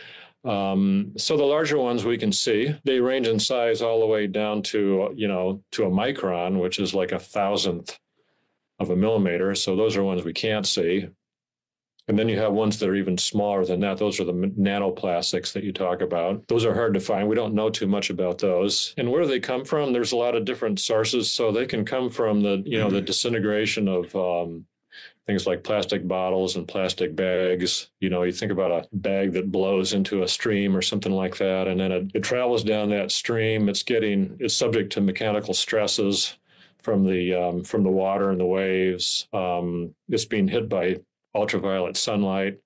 S5: Um, so the larger ones we can see, they range in size all the way down to, you know, to a micron, which is like a thousandth of a millimeter. So those are ones we can't see. And then you have ones that are even smaller than that. Those are the nanoplastics that you talk about. Those are hard to find. We don't know too much about those. And where do they come from? There's a lot of different sources. So they can come from the, you know, the disintegration of um, things like plastic bottles and plastic bags. You know, you think about a bag that blows into a stream or something like that, and then it, it travels down that stream. It's getting, it's subject to mechanical stresses from the um, from the water and the waves. Um, it's being hit by ultraviolet sunlight,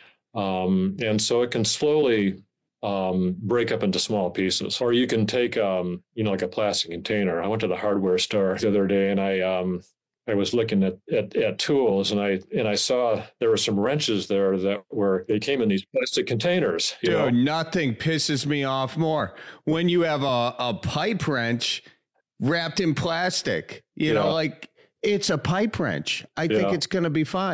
S5: um, and so it can slowly um, break up into small pieces. Or you can take, um, you know, like a plastic container. I went to the hardware store the other day, and I. Um, I was looking at, at, at tools, and I and I saw there were some wrenches there that were, they came in these plastic containers. You
S21: Dude,
S5: know?
S21: Nothing pisses me off more when you have a, a pipe wrench wrapped in plastic. You yeah. know, like, it's a pipe wrench. I yeah. think it's going to be fine.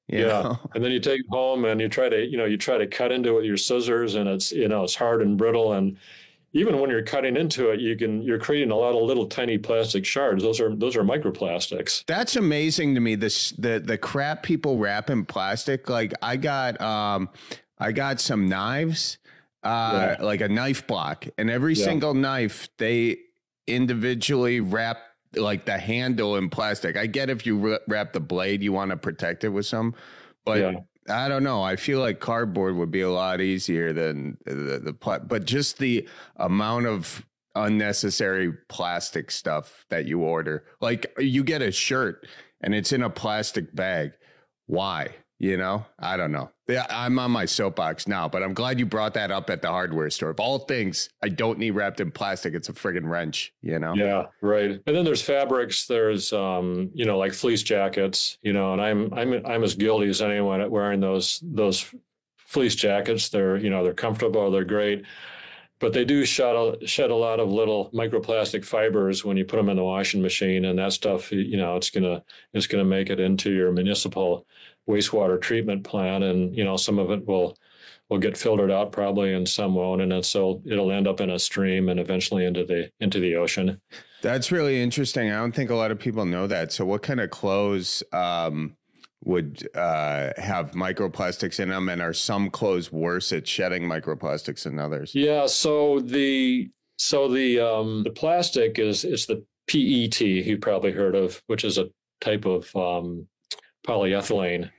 S21: You
S5: yeah.
S21: know?
S5: And then you take it home and you try to, you know, you try to cut into it with your scissors, and it's, you know, it's hard and brittle. And even when you're cutting into it, you can, you're creating a lot of little tiny plastic shards. Those are, those are microplastics.
S21: That's amazing to me. This, the, the crap people wrap in plastic. Like I got, um, I got some knives, uh, yeah. like a knife block, and every yeah. single knife they individually wrap like the handle in plastic. I get if you wrap the blade, you want to protect it with some, but yeah. I don't know. I feel like cardboard would be a lot easier than the, the pla- but just the amount of unnecessary plastic stuff that you order. Like you get a shirt and it's in a plastic bag. Why? You know, I don't know. Yeah, I'm on my soapbox now, but I'm glad you brought that up at the hardware store. Of all things, I don't need wrapped in plastic. It's a friggin' wrench, you know?
S5: Yeah, right. And then there's fabrics. There's, um, you know, like fleece jackets, you know, and I'm I'm I'm as guilty as anyone at wearing those those fleece jackets. They're, you know, they're comfortable. They're great. But they do shed a, shed a lot of little microplastic fibers when you put them in the washing machine, and that stuff, you know, it's gonna it's gonna make it into your municipal wastewater treatment plant, and you know some of it will will get filtered out probably, and some won't, and then so it'll end up in a stream and eventually into the into the ocean.
S21: That's really interesting. I don't think a lot of people know that. So, what kind of clothes um, would uh, have microplastics in them, and are some clothes worse at shedding microplastics than others?
S5: Yeah. So the so the um, the plastic is is the P E T you've probably heard of, which is a type of um, polyethylene.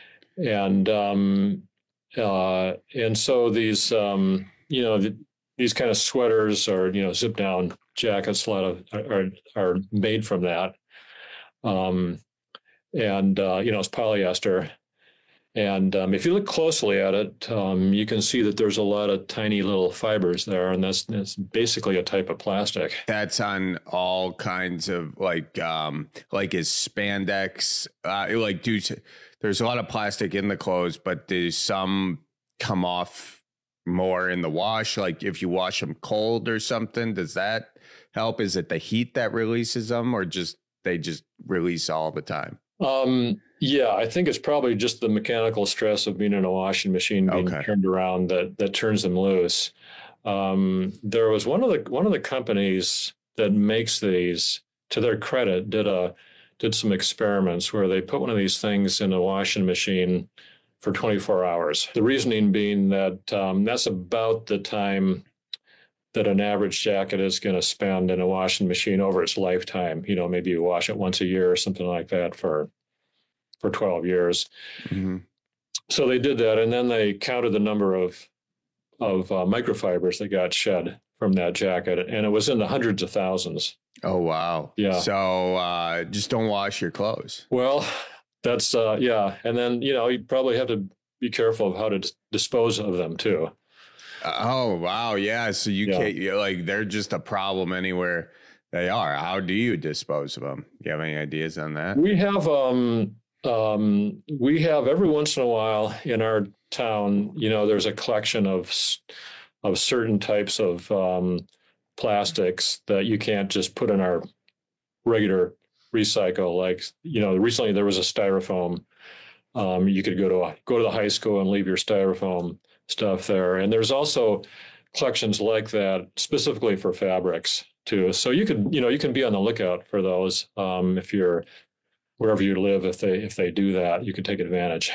S5: And um, uh, and so these, um, you know, the, these kind of sweaters or, you know, zip down jackets, a lot of are, are made from that. Um, and, uh, you know, it's polyester. And um, if you look closely at it, um, you can see that there's a lot of tiny little fibers there, and that's, that's basically a type of plastic.
S21: That's on all kinds of like, um, like is spandex, uh, like do there's a lot of plastic in the clothes, but do some come off more in the wash? Like if you wash them cold or something, does that help? Is it the heat that releases them, or just they just release all the time?
S5: Um, yeah, I think it's probably just the mechanical stress of being in a washing machine being okay. turned around that that turns them loose. Um, there was one of the one of the companies that makes these, to their credit, did a did some experiments where they put one of these things in a washing machine for twenty-four hours. The reasoning being that um, that's about the time that an average jacket is going to spend in a washing machine over its lifetime. You know, maybe you wash it once a year or something like that for for twelve years. Mm-hmm. So they did that, and then they counted the number of of uh, microfibers that got shed from that jacket, and it was in the hundreds of thousands.
S21: Oh, wow.
S5: Yeah.
S21: So uh, just don't wash your clothes.
S5: Well, that's, uh, yeah. And then, you know, you probably have to be careful of how to d- dispose of them, too.
S21: Uh, oh, wow. Yeah. So you yeah. can't, you're like, they're just a problem anywhere they are. How do you dispose of them? Do you have any ideas on that?
S5: We have, um, um, we have every once in a while in our town, you know, there's a collection of, of certain types of, um, plastics that you can't just put in our regular recycle. Like, you know, recently there was a styrofoam. Um, you could go to a, go to the high school and leave your styrofoam stuff there. And there's also collections like that specifically for fabrics too. So you could, you know, you can be on the lookout for those. Um, if you're wherever you live, if they, if they do that, you can take advantage.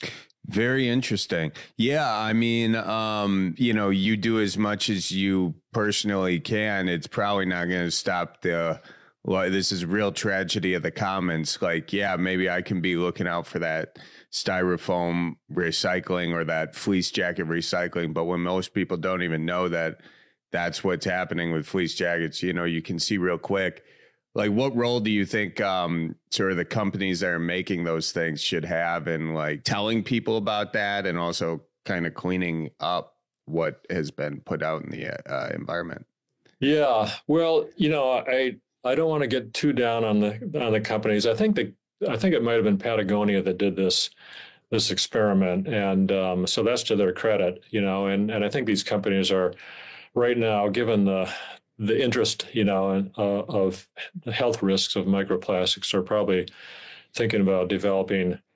S21: Very interesting. Yeah. I mean, um, you know, you do as much as you personally can. It's probably not going to stop the, well, this is real tragedy of the commons. Like, yeah, maybe I can be looking out for that styrofoam recycling or that fleece jacket recycling. But when most people don't even know that that's what's happening with fleece jackets, you know, you can see real quick. Like, what role do you think um, sort of the companies that are making those things should have in like telling people about that, and also kind of cleaning up what has been put out in the uh, environment?
S5: Yeah, well, you know, I I don't want to get too down on the on the companies. I think the I think it might have been Patagonia that did this this experiment, and um, so that's to their credit, you know. And and I think these companies are right now, given the the interest, you know, uh, of the health risks of microplastics, are probably thinking about developing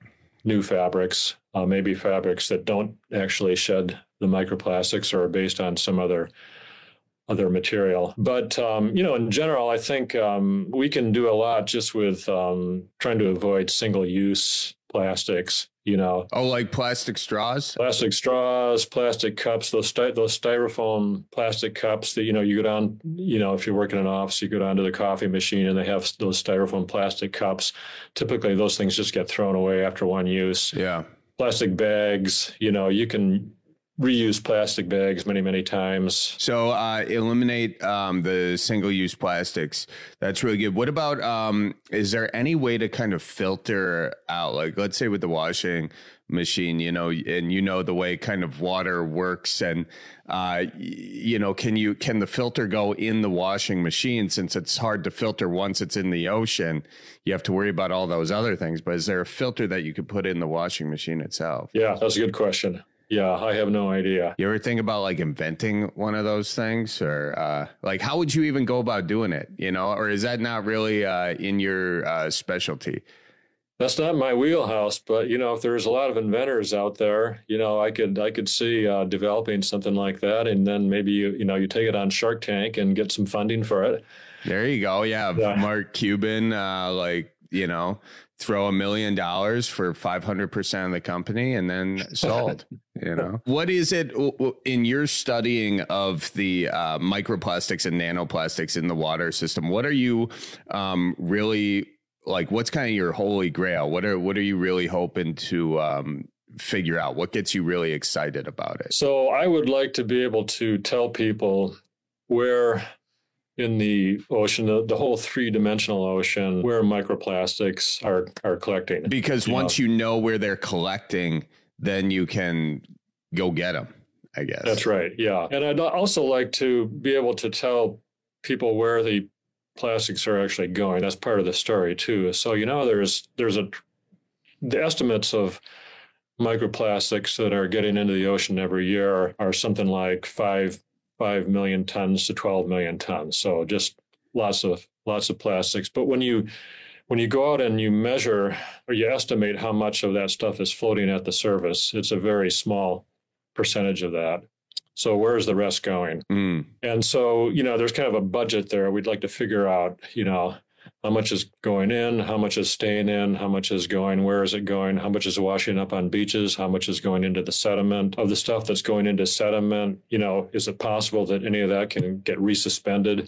S5: new fabrics, uh, maybe fabrics that don't actually shed the microplastics or are based on some other other material. But, um, you know, in general, I think um, we can do a lot just with um, trying to avoid single-use plastics, you know.
S21: Oh, like plastic straws?
S5: Plastic straws, plastic cups, those sty- those styrofoam plastic cups that, you know, you go down, you know, if you work in an office, you go down to the coffee machine and they have those styrofoam plastic cups. Typically, those things just get thrown away after one use.
S21: Yeah.
S5: Plastic bags, you know, you can reuse plastic bags many, many times.
S21: So uh, eliminate um, the single-use plastics. That's really good. What about, um, is there any way to kind of filter out, like, let's say with the washing machine, you know, and you know the way kind of water works, and, uh, you know, can you, can the filter go in the washing machine? Since it's hard to filter once it's in the ocean, you have to worry about all those other things. But is there a filter that you could put in the washing machine itself?
S5: Yeah, that's a good question. Yeah, I have no idea.
S21: You ever think about like inventing one of those things, or uh, like how would you even go about doing it? You know, or is that not really uh, in your uh, specialty?
S5: That's not my wheelhouse, but you know, if there's a lot of inventors out there, you know, I could I could see uh, developing something like that, and then maybe you you know you take it on Shark Tank and get some funding for it.
S21: There you go. Yeah, yeah. Mark Cuban, uh, like you know, throw a million dollars for five hundred percent of the company, and then sold. You know, what is it in your studying of the uh, microplastics and nanoplastics in the water system? What are you um, really like? What's kind of your holy grail? What are what are you really hoping to um, figure out? What gets you really excited about it?
S5: So I would like to be able to tell people where in the ocean, the, the whole three-dimensional ocean, where microplastics are are collecting.
S21: Because you once know. you know where they're collecting, then you can go get them, I guess.
S5: That's right. Yeah. And I'd also like to be able to tell people where the plastics are actually going. That's part of the story too. So, you know, there's, there's a, the estimates of microplastics that are getting into the ocean every year are something like five, five million tons to twelve million tons. So just lots of, lots of plastics. But when you, When you go out and you measure or you estimate how much of that stuff is floating at the surface, it's a very small percentage of that. So where's the rest going?
S21: Mm.
S5: And so, you know, there's kind of a budget there. We'd like to figure out, you know, how much is going in, how much is staying in, how much is going, where is it going, how much is washing up on beaches, how much is going into the sediment. Of the stuff that's going into sediment, you know, is it possible that any of that can get resuspended?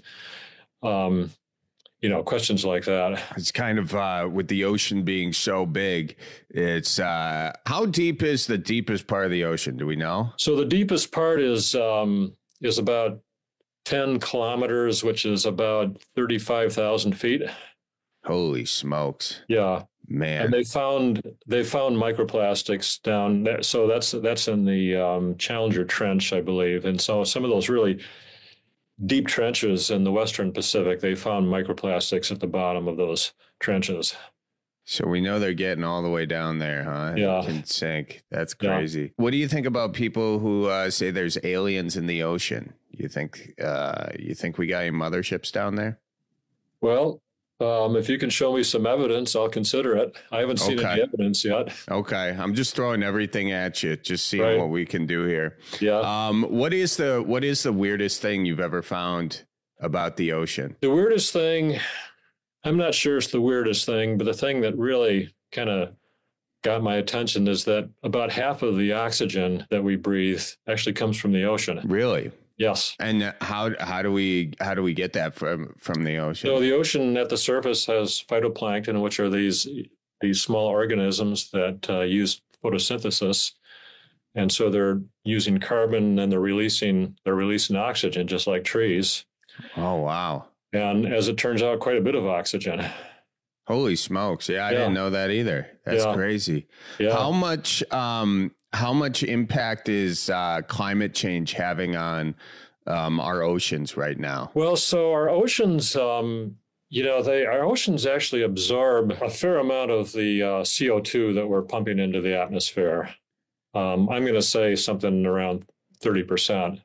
S5: Um You know, questions like that.
S21: It's kind of uh, with the ocean being so big. It's uh, how deep is the deepest part of the ocean? Do we know?
S5: So the deepest part is um, is about ten kilometers, which is about thirty-five thousand feet.
S21: Holy smokes!
S5: Yeah,
S21: man.
S5: And they found they found microplastics down there. So that's that's in the um, Challenger Trench, I believe. And so some of those really deep trenches in the Western Pacific, they found microplastics at the bottom of those trenches.
S21: So we know they're getting all the way down there, huh?
S5: Yeah.
S21: It can sink. That's crazy.
S5: Yeah.
S21: What do you think about people who uh, say there's aliens in the ocean? You think uh, you think we got any motherships down there?
S5: Well, um, if you can show me some evidence, I'll consider it. I haven't seen
S21: Okay.
S5: any evidence yet.
S21: Okay, I'm just throwing everything at you, just seeing
S5: Right.
S21: what we can do here.
S5: Yeah.
S21: Um, what is the what is the weirdest thing you've ever found about the ocean?
S5: The weirdest thing, I'm not sure it's the weirdest thing, but the thing that really kind of got my attention is that about half of the oxygen that we breathe actually comes from the ocean.
S21: Really?
S5: Yes.
S21: And how how do we how do we get that from from the ocean?
S5: So the ocean at the surface has phytoplankton, which are these these small organisms that uh, use photosynthesis, and so they're using carbon and they're releasing they're releasing oxygen just like trees.
S21: Oh wow!
S5: And as it turns out, quite a bit of oxygen.
S21: Holy smokes! Yeah, I
S5: Yeah.
S21: didn't know that either. That's
S5: Yeah.
S21: crazy.
S5: Yeah.
S21: How much um how much impact is uh, climate change having on um, our oceans right now?
S5: Well, so our oceans, um, you know, they our oceans actually absorb a fair amount of the uh, C O two that we're pumping into the atmosphere. Um, I'm going to say something around thirty percent.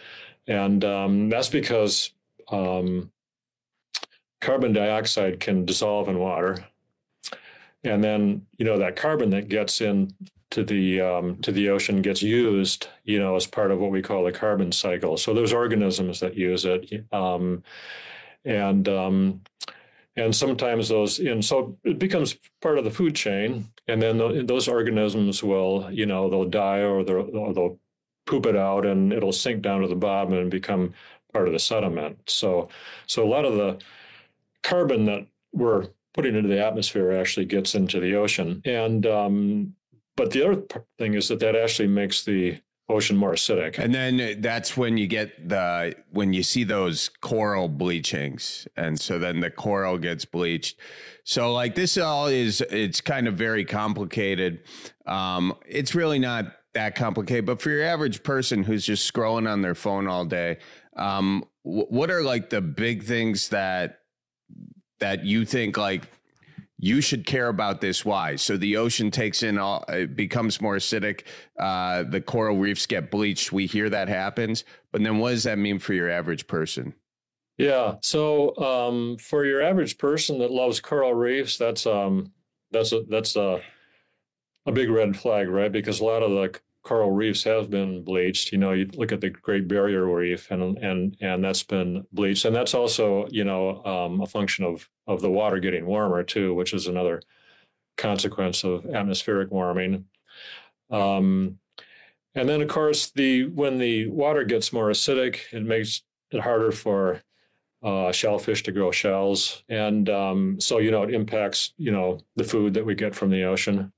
S5: And um, that's because um, carbon dioxide can dissolve in water. and then you know that carbon that gets in to the um, to the ocean gets used, you know, as part of what we call the carbon cycle. So there's organisms that use it, um, and um, and sometimes those, and so it becomes part of the food chain, and then the, those organisms will, you know, they'll die or they'll, or they'll poop it out, and it'll sink down to the bottom and become part of the sediment. So, so a lot of the carbon that we're putting into the atmosphere actually gets into the ocean, and um, but the other thing is that that actually makes the ocean more acidic.
S21: And then that's when you get the, when you see those coral bleachings. And so then the coral gets bleached. So like this all is, it's kind of very complicated. Um, it's really not that complicated, but for your average person who's just scrolling on their phone all day, um, w- what are like the big things that, that you think like, you should care about this? Why? So the ocean takes in all, it becomes more acidic. Uh, the coral reefs get bleached. We hear that happens, but then what does that mean for your average person?
S5: Yeah. So um, for your average person that loves coral reefs, that's um, that's a, that's a a big red flag, right? Because a lot of the coral reefs have been bleached. You know, you look at the Great Barrier Reef, and and and that's been bleached, and that's also, you know, um, a function of of the water getting warmer too, which is another consequence of atmospheric warming. Um, and then, of course, the when the water gets more acidic, it makes it harder for uh, shellfish to grow shells, and um, so you know it impacts you know the food that we get from the ocean.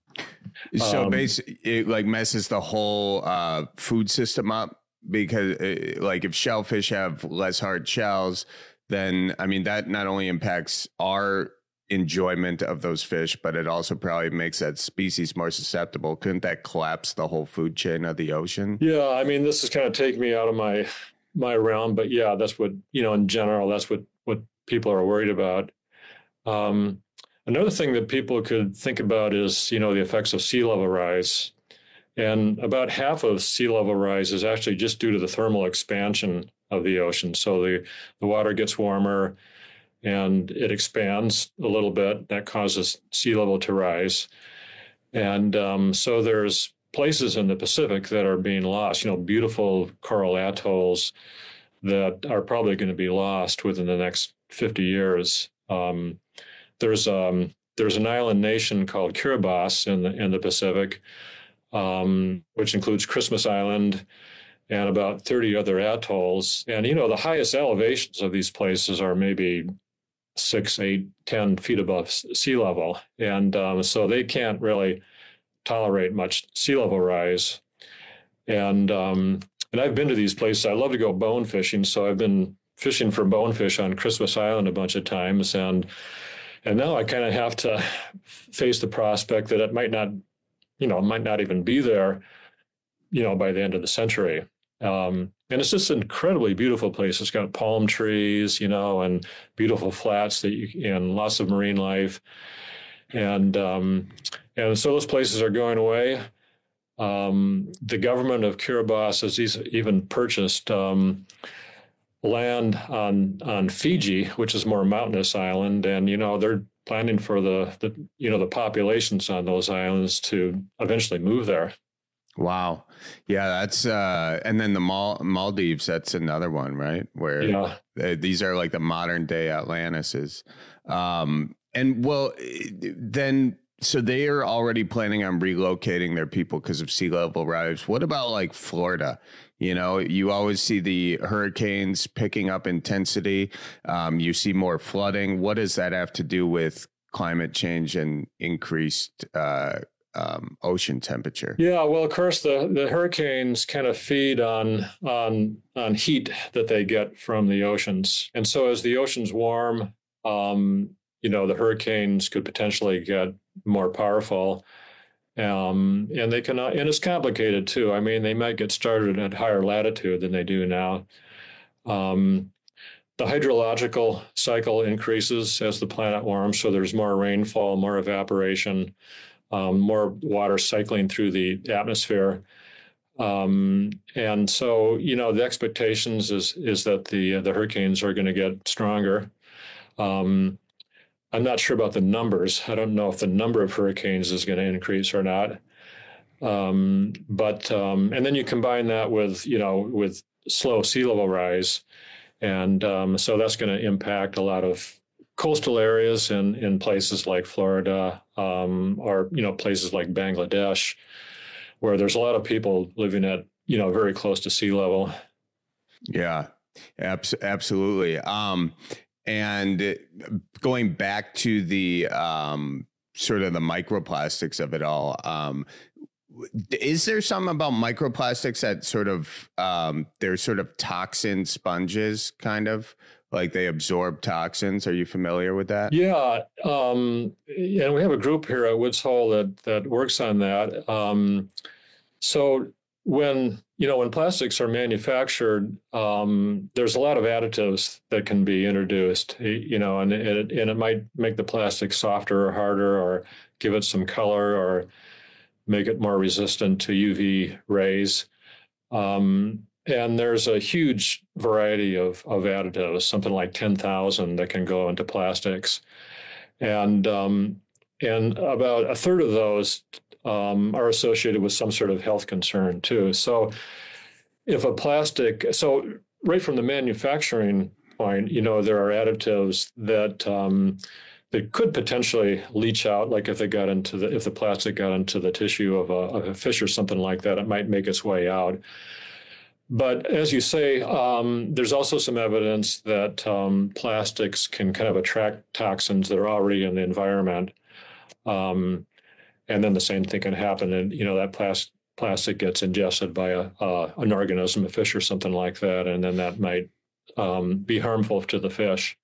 S21: So
S5: Um,
S21: basically, it like messes the whole uh, food system up, because uh, like if shellfish have less hard shells, then I mean that not only impacts our enjoyment of those fish, but it also probably makes that species more susceptible. Couldn't that collapse the whole food chain of the ocean?
S5: Yeah, I mean, this is kind of taking me out of my my realm, but yeah, that's what, you know, in general, that's what what people are worried about. Um, another thing that people could think about is, you know, the effects of sea level rise. And about half of sea level rise is actually just due to the thermal expansion of the ocean. So the, the water gets warmer and it expands a little bit. That causes sea level to rise. And um, so there's places in the Pacific that are being lost, you know, beautiful coral atolls that are probably going to be lost within the next fifty years. Um, there's um, there's an island nation called Kiribati in the in the Pacific, um, which includes Christmas Island and about thirty other atolls. And, you know, the highest elevations of these places are maybe six, eight, ten feet above sea level. And um, so they can't really tolerate much sea level rise. And um, and I've been to these places. I love to go bone fishing. So I've been fishing for bonefish on Christmas Island a bunch of times. And and now I kind of have to face the prospect that it might not, you know, might not even be there, you know, by the end of the century. Um, and it's just an incredibly beautiful place. It's got palm trees, you know, and beautiful flats that you, and lots of marine life. And um, and so those places are going away. Um, the government of Kiribati has even purchased um, land on on Fiji, which is a more mountainous island, and you know they're planning for the, the you know the populations on those islands to eventually move there.
S21: Wow. Yeah, that's uh and then the Mal- Maldives, that's another one, right? Where
S5: yeah.
S21: uh, these are like the modern day Atlantises. Um and well then so they are already planning on relocating their people because of sea level rise. What about like Florida? You know, you always see the hurricanes picking up intensity. Um, you see more flooding. What does that have to do with climate change and increased uh, um, ocean temperature?
S5: Yeah, well, of course, the, the hurricanes kind of feed on on on heat that they get from the oceans, and so as the oceans warm, um, you know, the hurricanes could potentially get more powerful. Um, and they can, and it's complicated too. I mean, they might get started at higher latitude than they do now. Um, the hydrological cycle increases as the planet warms, so there's more rainfall, more evaporation, um, more water cycling through the atmosphere. Um, and so, you know, the expectations is is that the the hurricanes are going to get stronger. Um, I'm not sure about the numbers. I don't know if the number of hurricanes is going to increase or not. Um, but um, and then you combine that with, you know, with slow sea level rise. And um, so that's going to impact a lot of coastal areas in, in places like Florida um, or, you know, places like Bangladesh, where there's a lot of people living at, you know, very close to sea level.
S21: Yeah, abs- absolutely. Um, and going back to the um, sort of the microplastics of it all, um, is there something about microplastics that sort of um, they're sort of toxin sponges, kind of like they absorb toxins? Are you familiar with that?
S5: Yeah, um, and we have a group here at Woods Hole that that works on that. Um, so when you know when plastics are manufactured, um, there's a lot of additives that can be introduced. You know, and it and it might make the plastic softer or harder, or give it some color, or make it more resistant to U V rays. Um, and there's a huge variety of, of additives, something like ten thousand that can go into plastics. And, um, and about a third of those um, are associated with some sort of health concern too. So if a plastic, so right from the manufacturing point, you know, there are additives that um, that could potentially leach out, like if they got into the if the plastic got into the tissue of a, of a fish or something like that, it might make its way out. But as you say, um, there's also some evidence that um, plastics can kind of attract toxins that are already in the environment, um, and then the same thing can happen, and you know that plastic plastic gets ingested by a uh, an organism, a fish or something like that, and then that might um, be harmful to the fish.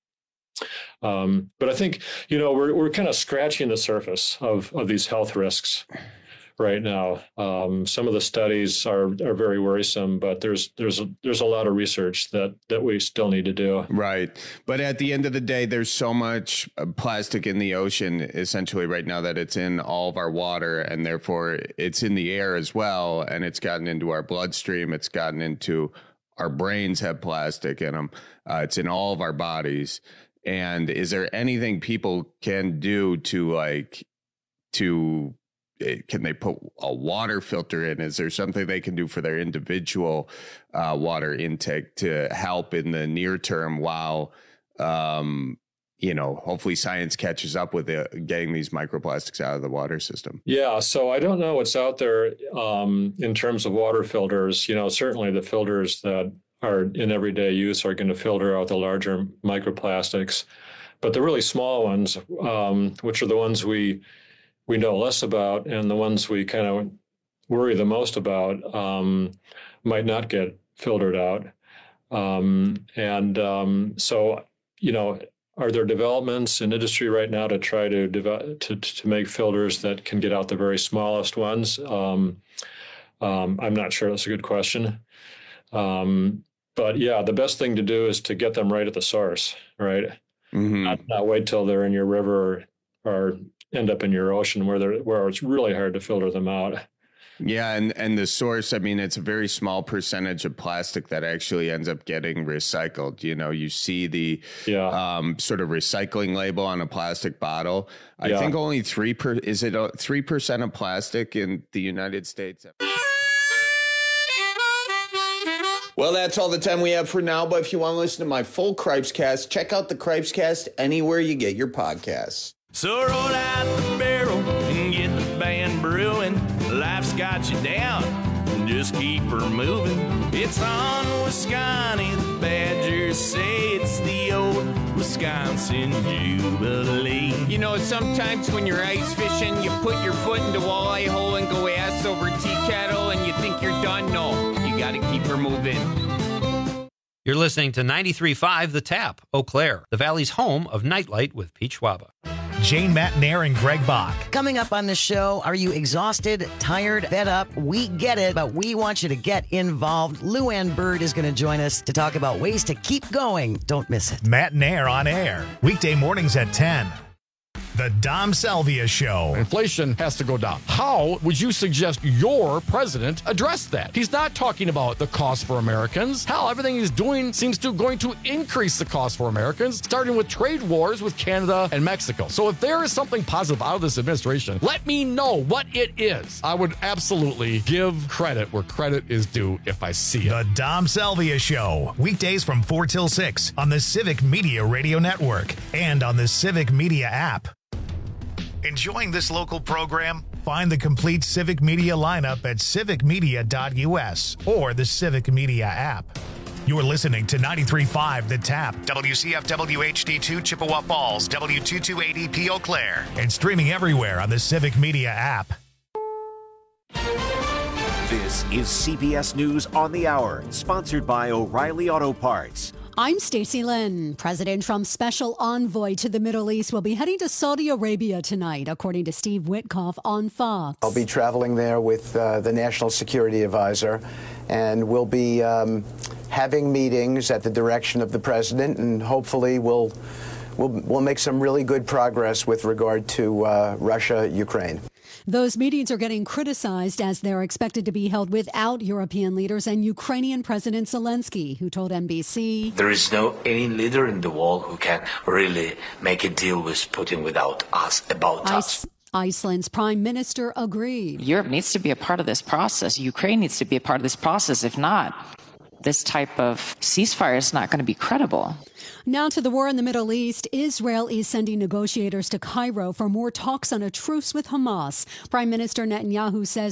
S5: Um, but I think, you know, we're we're kind of scratching the surface of, of these health risks right now. Um, some of the studies are, are very worrisome, but there's there's a, there's a lot of research that, that we still need to do.
S21: Right. But at the end of the day, there's so much plastic in the ocean essentially right now that it's in all of our water, and therefore it's in the air as well. And it's gotten into our bloodstream. It's gotten into our brains have plastic in them. Uh, it's in all of our bodies. And is there anything people can do to like, to, can they put a water filter in? Is there something they can do for their individual uh, water intake to help in the near term while, um, you know, hopefully science catches up with it, getting these microplastics out of the water system?
S5: Yeah, so I don't know what's out there um, in terms of water filters. You know, certainly the filters that are in everyday use are going to filter out the larger microplastics. But the really small ones, um, which are the ones we we know less about and the ones we kind of worry the most about, um, might not get filtered out. Um, and um, so, you know, are there developments in industry right now to try to develop, to, to make filters that can get out the very smallest ones? Um, um, I'm not sure. That's a good question. Um, but yeah, the best thing to do is to get them right at the source, right?
S21: Mm-hmm.
S5: Not, not wait till they're in your river or, or end up in your ocean where they're where it's really hard to filter them out.
S21: Yeah, and, and the source, I mean, it's a very small percentage of plastic that actually ends up getting recycled. You know, you see the
S5: yeah.
S21: um, sort of recycling label on a plastic bottle. I
S5: Yeah.
S21: think only three per is it three percent of plastic in the United States. Well, that's all the time we have for now. But if you want to listen to my full Cripescast, check out the Cripescast anywhere you get your podcasts.
S7: So roll out the barrel and get the band brewing. Life's got you down, just keep her moving. It's on Wisconsin, the Badgers say it's the old Wisconsin Jubilee.
S8: You know, sometimes when you're ice fishing, you put your foot in the walleye hole and go ass over tea kettle and you think you're done. No, you got to keep her moving.
S10: You're listening to ninety-three point five The Tap, Eau Claire, the Valley's home of Nightlight with Pete Schwaba.
S2: Jane Matnair and Greg Bach.
S19: Coming up on the show, are you exhausted, tired, fed up? We get it, but we want you to get involved. Lou Ann Bird is going to join us to talk about ways to keep going. Don't miss it.
S2: Matnair on air, weekday mornings at ten. The Dom Salvia Show.
S6: Inflation has to go down. How would you suggest your president address that? He's not talking about the cost for Americans. Hell, everything he's doing seems to going to increase the cost for Americans, starting with trade wars with Canada and Mexico. So if there is something positive out of this administration, let me know what it is. I would absolutely give credit where credit is due if I see it.
S2: The Dom Salvia Show. Weekdays from four till six on the Civic Media Radio Network and on the Civic Media app. Enjoying this local program? Find the complete Civic Media lineup at civic media dot u s or the Civic Media app. You're listening to ninety-three point five The Tap, W C F W H D two Chippewa Falls, W two twenty-eight E P Eau Claire, and streaming everywhere on the Civic Media app.
S9: This is C B S News on the Hour, sponsored by O'Reilly Auto Parts.
S4: I'm Stacey Lynn. President Trump's special envoy to the Middle East will be heading to Saudi Arabia tonight, according to Steve Witkoff on Fox.
S11: I'll be traveling there with uh, the National Security Advisor, and we'll be um, having meetings at the direction of the president, and hopefully we'll we'll, we'll make some really good progress with regard to uh, Russia, Ukraine.
S4: Those meetings are getting criticized as they're expected to be held without European leaders and Ukrainian President Zelensky, who told N B C,
S12: "There is no any leader in the world who can really make a deal with Putin without us, about us."
S4: Iceland's prime minister agreed.
S13: Europe needs to be a part of this process. Ukraine needs to be a part of this process. If not, this type of ceasefire is not going to be credible.
S4: Now to the war in the Middle East. Israel is sending negotiators to Cairo for more talks on a truce with Hamas. Prime Minister Netanyahu says